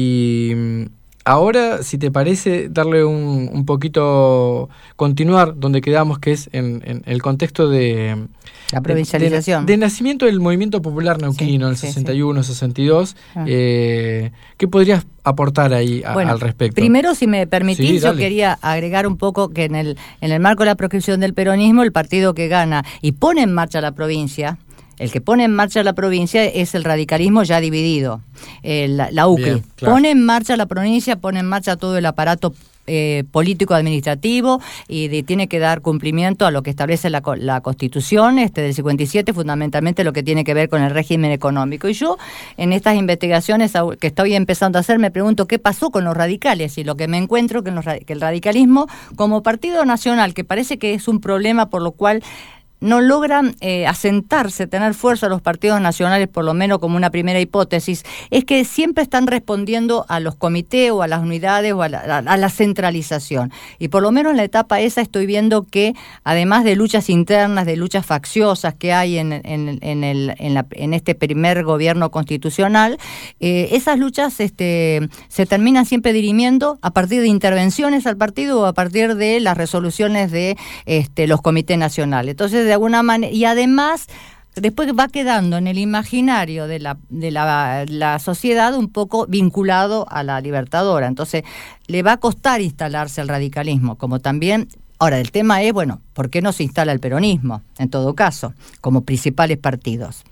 Speaker 2: y ahora, si te parece, darle un, un poquito, continuar donde quedamos, que es en, en el contexto de...
Speaker 3: La provincialización.
Speaker 2: De, de, de nacimiento del movimiento popular neuquino, sí, el sí, sesenta y uno, sí. sesenta y dos. Ah. Eh, ¿Qué podrías aportar ahí a, bueno, al respecto?
Speaker 3: Primero, si me permitís, sí, yo
Speaker 2: dale.
Speaker 3: quería agregar un poco que en el, en el marco de la proscripción del peronismo, el partido que gana y pone en marcha la provincia, el que pone en marcha la provincia es el radicalismo ya dividido, eh, la, la U C R I.
Speaker 2: Bien, claro.
Speaker 3: Pone en marcha la provincia, pone en marcha todo el aparato Eh, político-administrativo y de, tiene que dar cumplimiento a lo que establece la, la Constitución este, del cincuenta y siete, fundamentalmente lo que tiene que ver con el régimen económico. Y yo, en estas investigaciones que estoy empezando a hacer, me pregunto qué pasó con los radicales, y lo que me encuentro que, los, que el radicalismo, como partido nacional, que parece que es un problema por lo cual no logran eh, asentarse, tener fuerza los partidos nacionales, por lo menos como una primera hipótesis, es que siempre están respondiendo a los comités o a las unidades o a la, a la centralización. Y por lo menos en la etapa esa estoy viendo que, además de luchas internas, de luchas facciosas que hay en, en, en, el, en, la, en este primer gobierno constitucional, eh, esas luchas este, se terminan siempre dirimiendo a partir de intervenciones al partido o a partir de las resoluciones de este, los comités nacionales. Entonces, de alguna manera, y además después va quedando en el imaginario de la de la, la sociedad un poco vinculado a la Libertadora. Entonces le va a costar instalarse el radicalismo, como también. Ahora, el tema es, bueno, ¿por qué no se instala el peronismo, en todo caso, como principales partidos?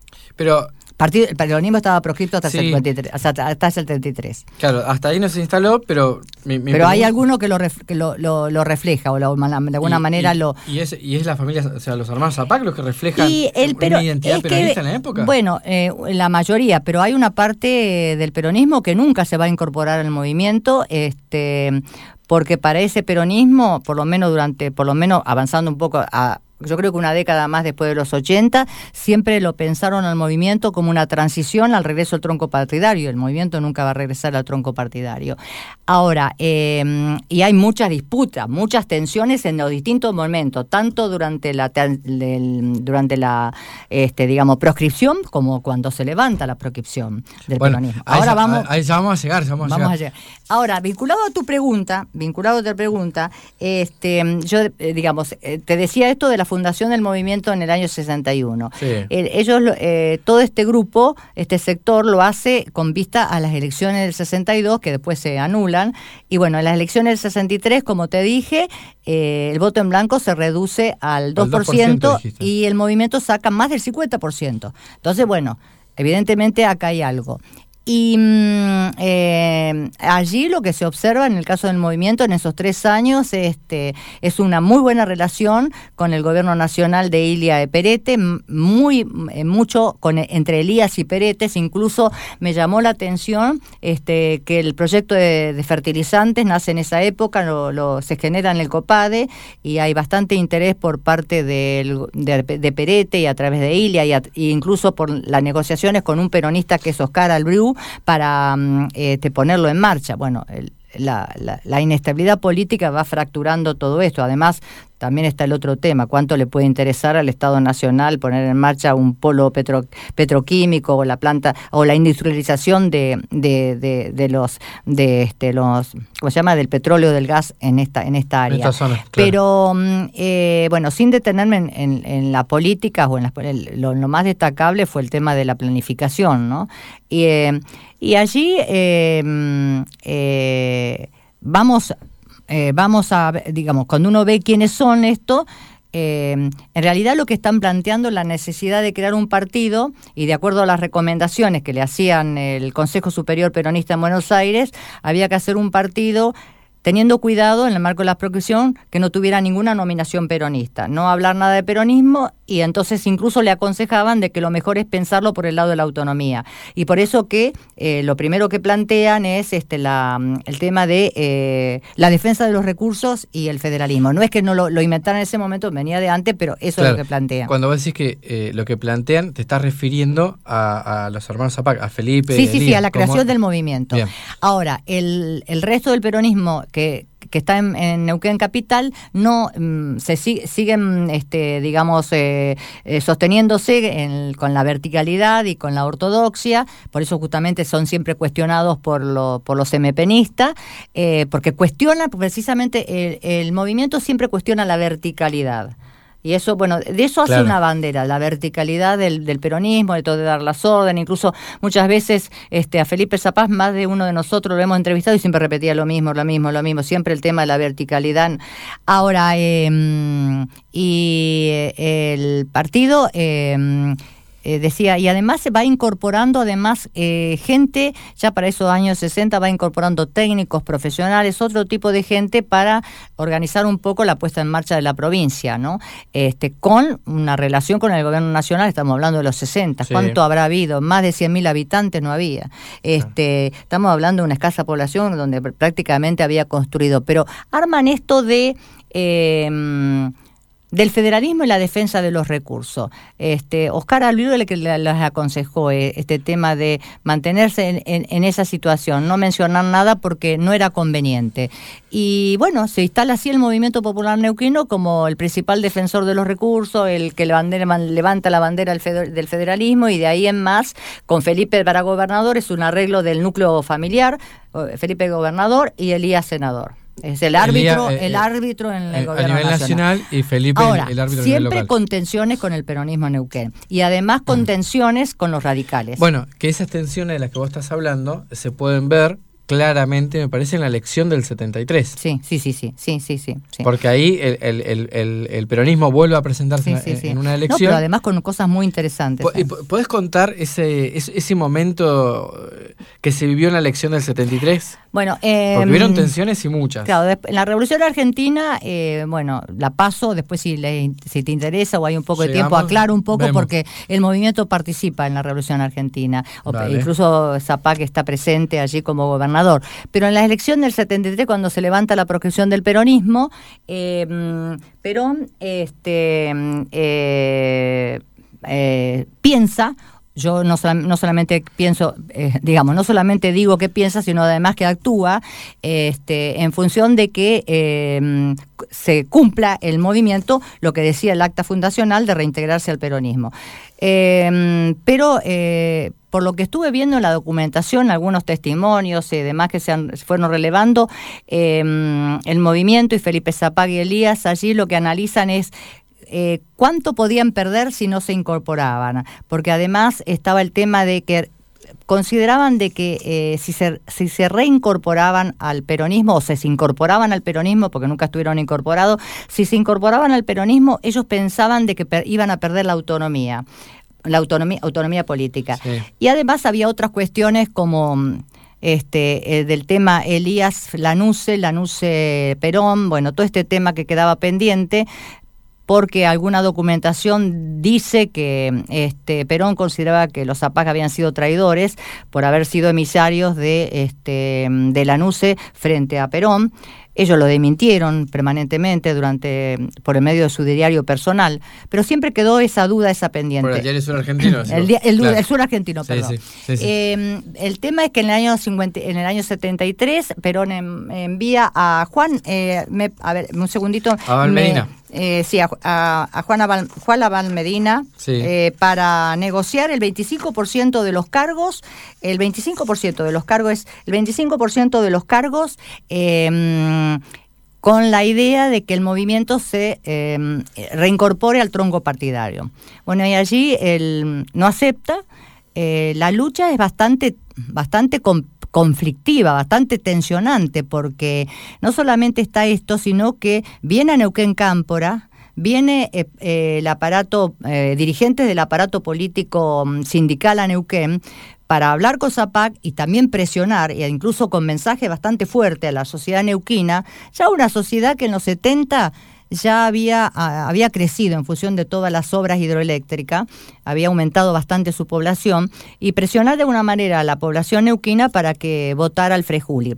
Speaker 2: Pero
Speaker 3: Partido, el peronismo estaba proscripto hasta,
Speaker 2: sí.
Speaker 3: el cincuenta y tres, hasta, hasta el setenta y tres.
Speaker 2: Claro, hasta ahí no se instaló, pero... Mi, mi
Speaker 3: pero hay
Speaker 2: pregunta...
Speaker 3: alguno que lo ref, que lo, lo, lo refleja, o lo, de alguna
Speaker 2: y,
Speaker 3: manera
Speaker 2: y,
Speaker 3: lo...
Speaker 2: Y es, y es la familia, o sea, los hermanos Zapac los que reflejan
Speaker 3: y el, pero,
Speaker 2: una identidad peronista que, en la época.
Speaker 3: Bueno, eh, la mayoría, pero hay una parte del peronismo que nunca se va a incorporar al movimiento, este porque para ese peronismo, por lo menos durante, por lo menos avanzando un poco a... Yo creo que una década más después de los ochenta, siempre lo pensaron al movimiento como una transición al regreso al tronco partidario. El movimiento nunca va a regresar al tronco partidario. Ahora, eh, y hay muchas disputas, muchas tensiones en los distintos momentos, tanto durante la, del, durante la este, digamos, proscripción, como cuando se levanta la proscripción del
Speaker 2: bueno,
Speaker 3: peronismo.
Speaker 2: Ahí
Speaker 3: Ahora
Speaker 2: ya,
Speaker 3: vamos,
Speaker 2: ahí ya vamos a llegar, ya vamos,
Speaker 3: vamos
Speaker 2: a
Speaker 3: a
Speaker 2: llegar.
Speaker 3: llegar. Ahora, vinculado a tu pregunta, vinculado a tu pregunta, este, yo, eh, digamos, eh, te decía esto de la fundación del movimiento en el año sesenta y uno.
Speaker 2: Sí.
Speaker 3: El, ellos, eh, todo este grupo, este sector, lo hace con vista a las elecciones del sesenta y dos, que después se anulan. Y bueno, en las elecciones del sesenta y tres, como te dije, eh, el voto en blanco se reduce al dos por ciento,
Speaker 2: dos por ciento
Speaker 3: y el movimiento saca más del cincuenta por ciento. Entonces, bueno, evidentemente acá hay algo. Y eh, allí lo que se observa en el caso del movimiento en esos tres años este, es una muy buena relación con el gobierno nacional de Ilia de Perete, muy eh, mucho con, entre Elías y Peretes. Incluso me llamó la atención este, que el proyecto de, de fertilizantes nace en esa época, lo, lo, se genera en el COPADE, y hay bastante interés por parte de, de, de Perete y a través de Ilia, y a, e incluso por las negociaciones con un peronista que es Oscar Albriú, para este, ponerlo en marcha. Bueno, el, la, la, la inestabilidad política va fracturando todo esto. Además, también está el otro tema: cuánto le puede interesar al Estado Nacional poner en marcha un polo petro, petroquímico, o la planta, o la industrialización de, de, de, de los, de este, los, ¿cómo se llama?, del petróleo, del gas en esta, en esta área.
Speaker 2: Esta zona, claro.
Speaker 3: Pero eh, bueno, sin detenerme en, en, en la política, o en la, el, lo, lo más destacable fue el tema de la planificación, ¿no? Y, eh, y allí eh, eh, vamos Eh, vamos a, digamos, cuando uno ve quiénes son estos, eh, en realidad lo que están planteando es la necesidad de crear un partido, y de acuerdo a las recomendaciones que le hacían el Consejo Superior Peronista en Buenos Aires, había que hacer un partido teniendo cuidado, en el marco de la proscripción, que no tuviera ninguna nominación peronista, no hablar nada de peronismo, y entonces incluso le aconsejaban de que lo mejor es pensarlo por el lado de la autonomía. Y por eso que eh, lo primero que plantean es este la el tema de eh, la defensa de los recursos y el federalismo. No es que no lo, lo inventaran en ese momento, venía de antes, pero eso
Speaker 2: claro,
Speaker 3: es lo que plantean.
Speaker 2: Cuando vos decís que eh, lo que plantean, te estás refiriendo a, a los hermanos Zapac, a Felipe.
Speaker 3: Sí, sí,
Speaker 2: Elías,
Speaker 3: sí, a la
Speaker 2: como...
Speaker 3: creación del movimiento.
Speaker 2: Bien.
Speaker 3: Ahora, el, el resto del peronismo que, que está en, en Neuquén Capital no mm, se si, siguen, este, digamos, eh, eh, sosteniéndose en, con la verticalidad y con la ortodoxia. Por eso justamente son siempre cuestionados por, lo, por los emepenistas, eh, porque cuestionan precisamente el, el movimiento siempre cuestiona la verticalidad. Y eso, bueno, de eso hace
Speaker 2: claro.
Speaker 3: una bandera, la verticalidad del, del peronismo, de todo de dar las órdenes. Incluso muchas veces este, a Felipe Zapaz, más de uno de nosotros lo hemos entrevistado y siempre repetía lo mismo, lo mismo, lo mismo, siempre el tema de la verticalidad. Ahora, eh, y el partido... Eh, eh, decía, y además se va incorporando además eh, gente, ya para esos años sesenta va incorporando técnicos, profesionales, otro tipo de gente para organizar un poco la puesta en marcha de la provincia, ¿no? Este, con una relación con el gobierno nacional, estamos hablando de los sesenta, sí. ¿Cuánto habrá habido? Más de cien mil habitantes no había. Este, ah. Estamos hablando de una escasa población donde prácticamente había construido, pero arman esto de... Eh, del federalismo y la defensa de los recursos. Este, Oscar Albiru es el que les aconsejó eh, este tema de mantenerse en, en, en esa situación, no mencionar nada porque no era conveniente. Y bueno, se instala así el Movimiento Popular Neuquino como el principal defensor de los recursos, el que levanta, levanta la bandera del federalismo, y de ahí en más, con Felipe para gobernador, es un arreglo del núcleo familiar, Felipe gobernador y Elías senador. Es el árbitro, Elía, eh, el árbitro en el eh, gobierno
Speaker 2: a nivel nacional, nacional y Felipe
Speaker 3: Ahora,
Speaker 2: el árbitro
Speaker 3: siempre
Speaker 2: a nivel local.
Speaker 3: Con tensiones con el peronismo en Neuquén y además con mm. tensiones con los radicales.
Speaker 2: Bueno, que esas tensiones de las que vos estás hablando se pueden ver claramente, me parece, en la elección del setenta y tres.
Speaker 3: Sí, sí, sí, sí, sí, sí, sí.
Speaker 2: Porque ahí el, el, el, el peronismo vuelve a presentarse sí, sí, en, sí. en una elección. No,
Speaker 3: pero además con cosas muy interesantes.
Speaker 2: ¿Y podés contar ese, ese, ese momento que se vivió en la elección del setenta y tres?
Speaker 3: Bueno, eh,
Speaker 2: porque hubieron tensiones y muchas.
Speaker 3: Claro, en la Revolución Argentina, eh, bueno, la paso, después si, le, si te interesa o hay un poco de Llegamos, tiempo, aclaro un poco, vemos. Porque el movimiento participa en la Revolución Argentina. Vale. Incluso Zapac está presente allí como gobernador. Pero en la elección del setenta y tres, cuando se levanta la procesión del peronismo, eh, Perón este, eh, eh, piensa... Yo no, no solamente pienso, eh, digamos, no solamente digo que piensa, sino además que actúa este, en función de que eh, se cumpla el movimiento, lo que decía el acta fundacional de reintegrarse al peronismo. Eh, pero eh, por lo que estuve viendo en la documentación, algunos testimonios y demás que se han, fueron relevando, eh, el movimiento y Felipe Zapac y Elías allí lo que analizan es Eh, cuánto podían perder si no se incorporaban, porque además estaba el tema de que consideraban de que eh, si, se, si se reincorporaban al peronismo o se, se incorporaban al peronismo, porque nunca estuvieron incorporados, si se incorporaban al peronismo ellos pensaban de que per, iban a perder la autonomía, la autonomía, autonomía política. Sí. Y además había otras cuestiones como... Este, eh, del tema Elías Lanusse, Lanusse Perón, bueno, todo este tema que quedaba pendiente, porque alguna documentación dice que este, Perón consideraba que los Zapac habían sido traidores por haber sido emisarios de, este, de Lanusse frente a Perón. Ellos lo desmintieron permanentemente durante por el medio de su diario personal, pero siempre quedó esa duda, esa pendiente.
Speaker 2: Por el diario sur argentino.
Speaker 3: el, el, claro. el sur argentino,
Speaker 2: sí,
Speaker 3: perdón.
Speaker 2: Sí, sí, sí.
Speaker 3: Eh, el tema es que en el año cincuenta, en el año setenta y tres, Perón en, envía a Juan, eh, me, a ver, un segundito.
Speaker 2: A Valmedina.
Speaker 3: Eh, sí, a, a, a Juan Aval, Juan Aval Medina, sí. eh, para negociar el veinticinco por ciento de los cargos, el veinticinco por ciento de los cargos, el veinticinco por ciento de los cargos, eh, con la idea de que el movimiento se eh, reincorpore al tronco partidario. Bueno, y allí él no acepta. Eh, la lucha es bastante, bastante compleja, conflictiva, bastante tensionante, porque no solamente está esto, sino que viene a Neuquén Cámpora, viene eh, eh, el aparato, eh, dirigentes del aparato político sindical a Neuquén, para hablar con Zapac y también presionar, e incluso con mensaje bastante fuerte a la sociedad neuquina, ya una sociedad que en los setenta ya había, había crecido en función de todas las obras hidroeléctricas, había aumentado bastante su población, y presionar de una manera a la población neuquina para que votara al Frejuli.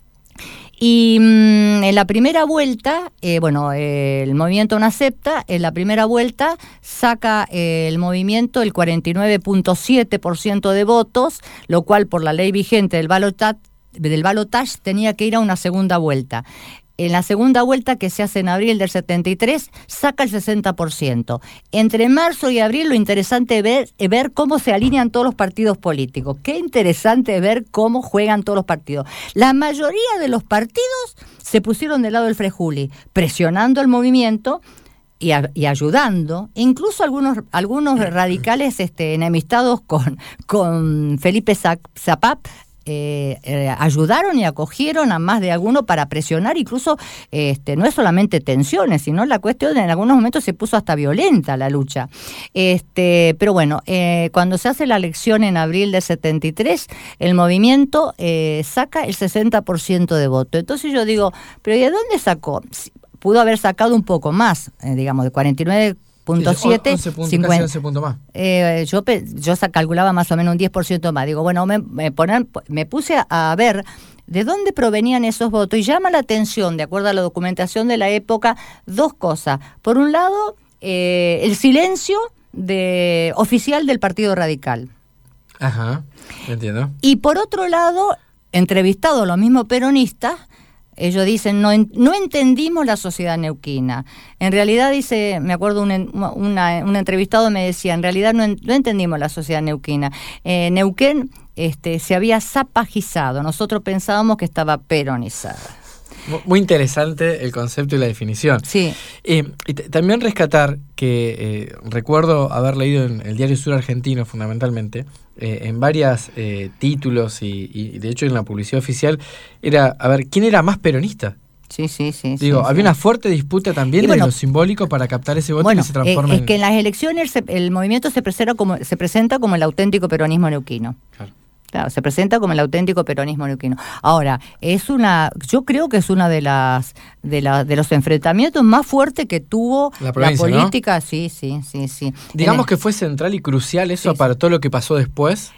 Speaker 3: Y mmm, en la primera vuelta, eh, bueno, eh, el movimiento no acepta, en la primera vuelta saca eh, el movimiento el cuarenta y nueve punto siete por ciento de votos, lo cual por la ley vigente del balotaje, del balotaje tenía que ir a una segunda vuelta. En la segunda vuelta, que se hace en abril del setenta y tres, saca el sesenta por ciento. Entre marzo y abril, lo interesante es ver, es ver cómo se alinean todos los partidos políticos. Qué interesante ver cómo juegan todos los partidos. La mayoría de los partidos se pusieron del lado del Frejuli, presionando el movimiento y, a, y ayudando. Incluso algunos, algunos radicales este, enemistados con, con Felipe Zapac, eh, eh, ayudaron y acogieron a más de alguno para presionar, incluso este, no es solamente tensiones, sino la cuestión en algunos momentos se puso hasta violenta la lucha. Este, pero bueno, eh, cuando se hace la elección en abril del setenta y tres, el movimiento eh, saca el sesenta por ciento de voto. Entonces yo digo, ¿pero y de dónde sacó? Pudo haber sacado un poco más, eh, digamos, de cuarenta y nueve punto siete,
Speaker 2: once puntos,
Speaker 3: cincuenta,
Speaker 2: casi once puntos más.
Speaker 3: Eh, yo yo calculaba más o menos un diez por ciento más. Digo, bueno, me, me, ponen, me puse a, a ver de dónde provenían esos votos y llama la atención, de acuerdo a la documentación de la época, dos cosas. Por un lado, eh, el silencio de, oficial del Partido Radical.
Speaker 2: Ajá, entiendo.
Speaker 3: Y por otro lado, entrevistado a los mismos peronistas, ellos dicen, no, no entendimos la sociedad neuquina. En realidad, dice, me acuerdo, un, una, un entrevistado me decía, en realidad no, no entendimos la sociedad neuquina. Eh, Neuquén este, se había zapajizado, nosotros pensábamos que estaba peronizada.
Speaker 2: Muy interesante el concepto y la definición.
Speaker 3: Sí.
Speaker 2: Eh, y t- también rescatar que eh, recuerdo haber leído en el Diario Sur Argentino, fundamentalmente, eh, en varios eh, títulos y, y de hecho en la publicidad oficial, era, a ver, ¿quién era más peronista?
Speaker 3: Sí, sí, sí.
Speaker 2: Digo,
Speaker 3: sí,
Speaker 2: había
Speaker 3: sí.
Speaker 2: una fuerte disputa también
Speaker 3: y
Speaker 2: de
Speaker 3: bueno,
Speaker 2: lo simbólico para captar ese voto
Speaker 3: bueno,
Speaker 2: y que se transforme
Speaker 3: eh, es
Speaker 2: en...
Speaker 3: que en las elecciones se, el movimiento se presenta como se presenta como el auténtico peronismo neuquino.
Speaker 2: Claro.
Speaker 3: Claro, se presenta como el auténtico peronismo neuquino. Ahora, es una, yo creo que es una de las de, la, de los enfrentamientos más fuertes que tuvo
Speaker 2: la, provincia,
Speaker 3: la política,
Speaker 2: ¿no?
Speaker 3: sí, sí, sí, sí.
Speaker 2: Digamos
Speaker 3: el,
Speaker 2: que fue central y crucial eso
Speaker 3: sí,
Speaker 2: para
Speaker 3: sí.
Speaker 2: todo lo que pasó después.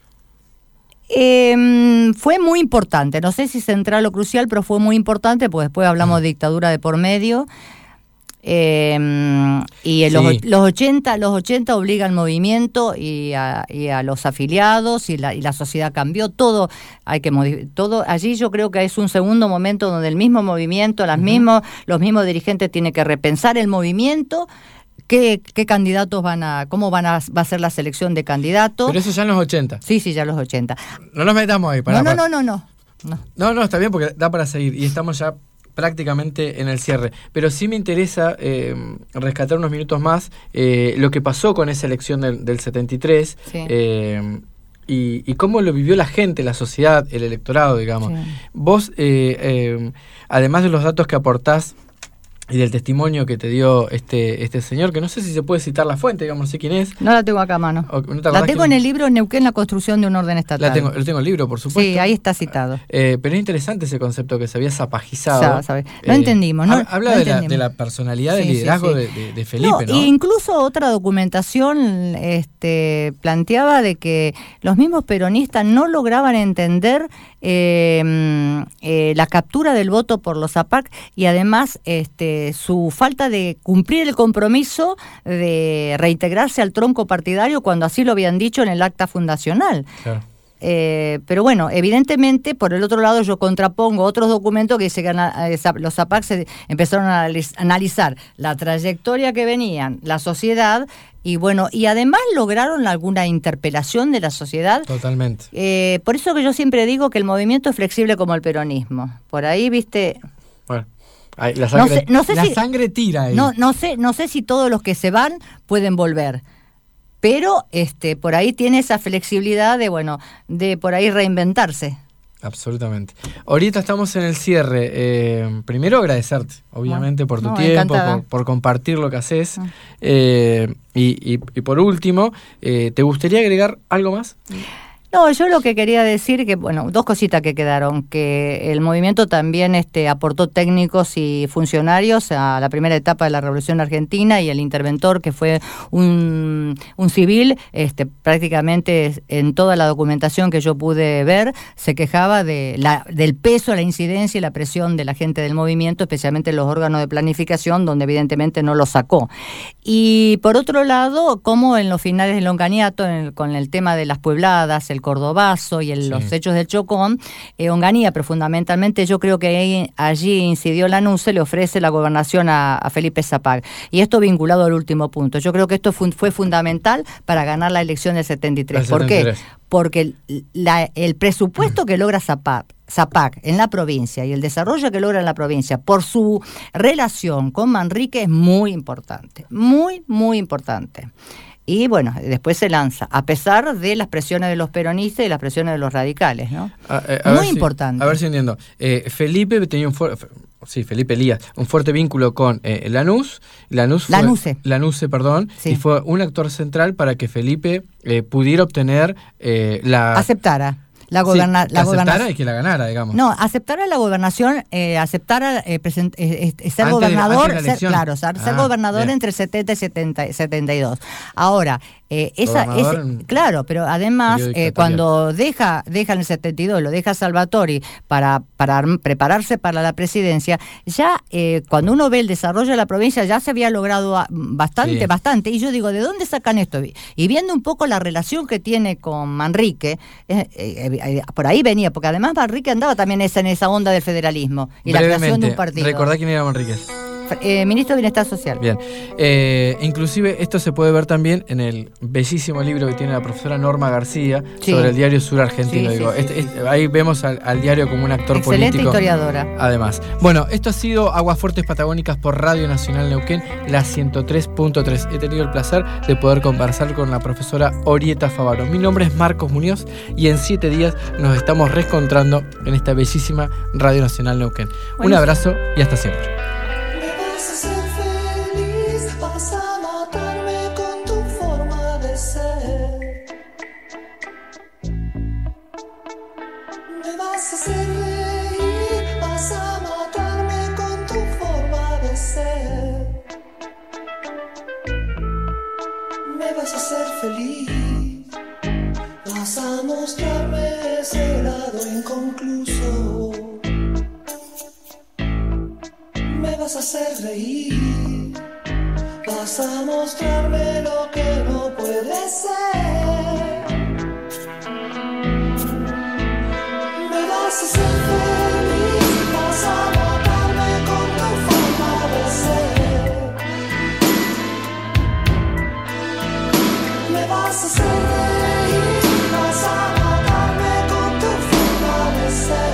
Speaker 3: Eh, fue muy importante, no sé si central o crucial, pero fue muy importante, porque después hablamos de dictadura de por medio. Eh, y en los, sí. los ochenta los ochenta obliga al movimiento y a, y a los afiliados y la, y la sociedad cambió todo, hay que modificar todo. Allí yo creo que es un segundo momento donde el mismo movimiento, las uh-huh. mismos, los mismos dirigentes tienen que repensar el movimiento. ¿Qué, qué candidatos van a, cómo van a, va a ser la selección de candidatos?
Speaker 2: Pero eso ya en los ochenta.
Speaker 3: Sí, sí, ya en los ochenta.
Speaker 2: No nos metamos ahí. Para,
Speaker 3: no, no,
Speaker 2: para.
Speaker 3: no, no, no.
Speaker 2: No, no, está bien porque da para seguir y estamos ya prácticamente en el cierre, pero sí me interesa eh, rescatar unos minutos más eh, lo que pasó con esa elección del, del setenta y tres sí. eh, y, y cómo lo vivió la gente, la sociedad, el electorado, digamos. Sí. Vos, eh, eh, además de los datos que aportás y del testimonio que te dio este este señor, que no sé si se puede citar la fuente, digamos, no sé quién es.
Speaker 3: No la tengo acá a mano. ¿No la tengo en el libro Neuquén, la construcción de un orden estatal.
Speaker 2: La tengo, lo tengo el libro, por supuesto.
Speaker 3: Sí, ahí está citado.
Speaker 2: Eh, pero es interesante ese concepto que se había zapajizado.
Speaker 3: Ya, sabe. No eh, entendimos. No,
Speaker 2: habla
Speaker 3: no
Speaker 2: de,
Speaker 3: entendimos.
Speaker 2: La, de la personalidad, sí, del liderazgo sí, sí. De, de, de Felipe, ¿no?
Speaker 3: ¿no? Incluso otra documentación este, planteaba de que los mismos peronistas no lograban entender eh, eh, la captura del voto por los APAC y además este su falta de cumplir el compromiso de reintegrarse al tronco partidario cuando así lo habían dicho en el acta fundacional.
Speaker 2: Claro.
Speaker 3: Eh, pero bueno, evidentemente, por el otro lado yo contrapongo otros documentos que dicen que los APAC se empezaron a analizar la trayectoria que venían, la sociedad, y bueno, y además lograron alguna interpelación de la sociedad.
Speaker 2: Totalmente.
Speaker 3: Eh, por eso que yo siempre digo que el movimiento es flexible como el peronismo. Por ahí, viste...
Speaker 2: Bueno. Ay, la sangre, no sé, no sé la
Speaker 3: si,
Speaker 2: sangre tira ahí.
Speaker 3: No, no sé, no sé si todos los que se van pueden volver, pero este, por ahí tiene esa flexibilidad de, bueno, de por ahí reinventarse.
Speaker 2: Absolutamente. Ahorita estamos en el cierre. Eh, primero agradecerte, obviamente, bueno, por tu
Speaker 3: no,
Speaker 2: tiempo, por, por compartir lo que haces. Eh, y, y, y por último, eh, ¿te gustaría agregar algo más?
Speaker 3: No, yo lo que quería decir, que bueno, dos cositas que quedaron, que el movimiento también este, aportó técnicos y funcionarios a la primera etapa de la Revolución Argentina y el interventor, que fue un, un civil, este, prácticamente en toda la documentación que yo pude ver, se quejaba de la, del peso, la incidencia y la presión de la gente del movimiento, especialmente los órganos de planificación, donde evidentemente no lo sacó. Y por otro lado, como en los finales del Onganiato, en el, con el tema de las puebladas, el Cordobazo y el, sí. los hechos del Chocón, eh, Onganía, pero fundamentalmente yo creo que ahí, allí incidió la NUCE, le ofrece la gobernación a, a Felipe Zapag. Y esto vinculado al último punto. Yo creo que esto fue, fue fundamental para ganar la elección del setenta y tres. ¿Por qué? Porque la, el presupuesto que logra Zapag, Zapag en la provincia y el desarrollo que logra en la provincia por su relación con Manrique es muy importante, muy, muy importante. y bueno, después se lanza, a pesar de las presiones de los peronistas y las presiones de los radicales, ¿no?
Speaker 2: A, a
Speaker 3: Muy
Speaker 2: si,
Speaker 3: importante.
Speaker 2: A ver si entiendo. Eh, Felipe tenía un fuerte, sí, Felipe Elías, un fuerte vínculo con eh, Lanús, Lanús fue,
Speaker 3: Lanuse.
Speaker 2: Lanuse, perdón,
Speaker 3: sí.
Speaker 2: y fue un actor central para que Felipe eh, pudiera obtener eh, la...
Speaker 3: Aceptara. La, goberna
Speaker 2: sí,
Speaker 3: la
Speaker 2: aceptara y que la ganara, digamos.
Speaker 3: No, aceptara la gobernación, eh, aceptara eh, present, eh, eh, ser
Speaker 2: antes
Speaker 3: gobernador,
Speaker 2: de, ser,
Speaker 3: claro, ser,
Speaker 2: ah,
Speaker 3: ser gobernador
Speaker 2: bien.
Speaker 3: entre setenta y setenta y dos. Ahora, eh, esa, ese, claro, pero además eh, cuando deja, deja en el setenta y dos, lo deja Salvatori para, para prepararse para la presidencia, ya eh, cuando uno ve el desarrollo de la provincia ya se había logrado bastante, sí. bastante, y yo digo, ¿de dónde sacan esto? Y viendo un poco la relación que tiene con Manrique, eh, eh, por ahí venía, porque además Manrique andaba también esa, en esa onda del federalismo y la creación de un partido.
Speaker 2: Recordá quién era Manrique.
Speaker 3: Eh, ministro de Bienestar Social.
Speaker 2: Bien. Eh, inclusive esto se puede ver también en el bellísimo libro que tiene la profesora Norma García sí. sobre el diario Sur Argentino. Sí, digo, sí, este, este, ahí vemos al, al diario como un actor
Speaker 3: excelente
Speaker 2: político.
Speaker 3: Excelente historiadora.
Speaker 2: Además. Bueno, esto ha sido Aguafuertes Patagónicas por Radio Nacional Neuquén, la ciento tres punto tres. He tenido el placer de poder conversar con la profesora Orieta Favaro. Mi nombre es Marcos Muñoz y en siete días nos estamos reencontrando en esta bellísima Radio Nacional Neuquén. Un abrazo y hasta siempre.
Speaker 5: Vas a hacer reír, vas a matarme con tu forma de ser. Me vas a hacer feliz, vas a mostrarme ese lado inconcluso. Me vas a hacer reír, vas a mostrarme lo que no puede ser. Vas a ser feliz, vas a matarme con tu forma de ser. Me vas a hacer reír, vas a matarme con tu forma de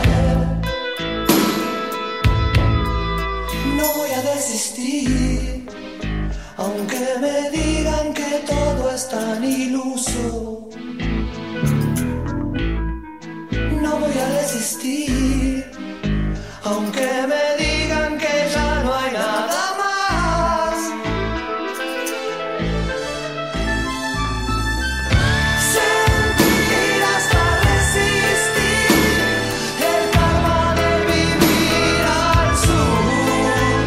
Speaker 5: ser. No voy a desistir, aunque me digan que todo es tan iluso. No voy a desistir, aunque me digan que ya no hay nada más. Sentir hasta resistir el karma de vivir al sur.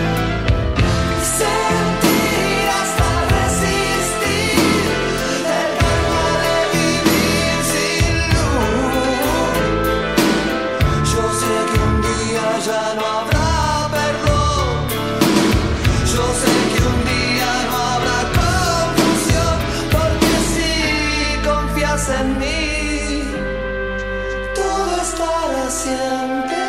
Speaker 5: Sentir hasta resistir el karma de vivir sin luz. Yo sé que un día ya no habrá perdón. Yo sé que un día no habrá confusión. Porque si confías en mí, todo estará siempre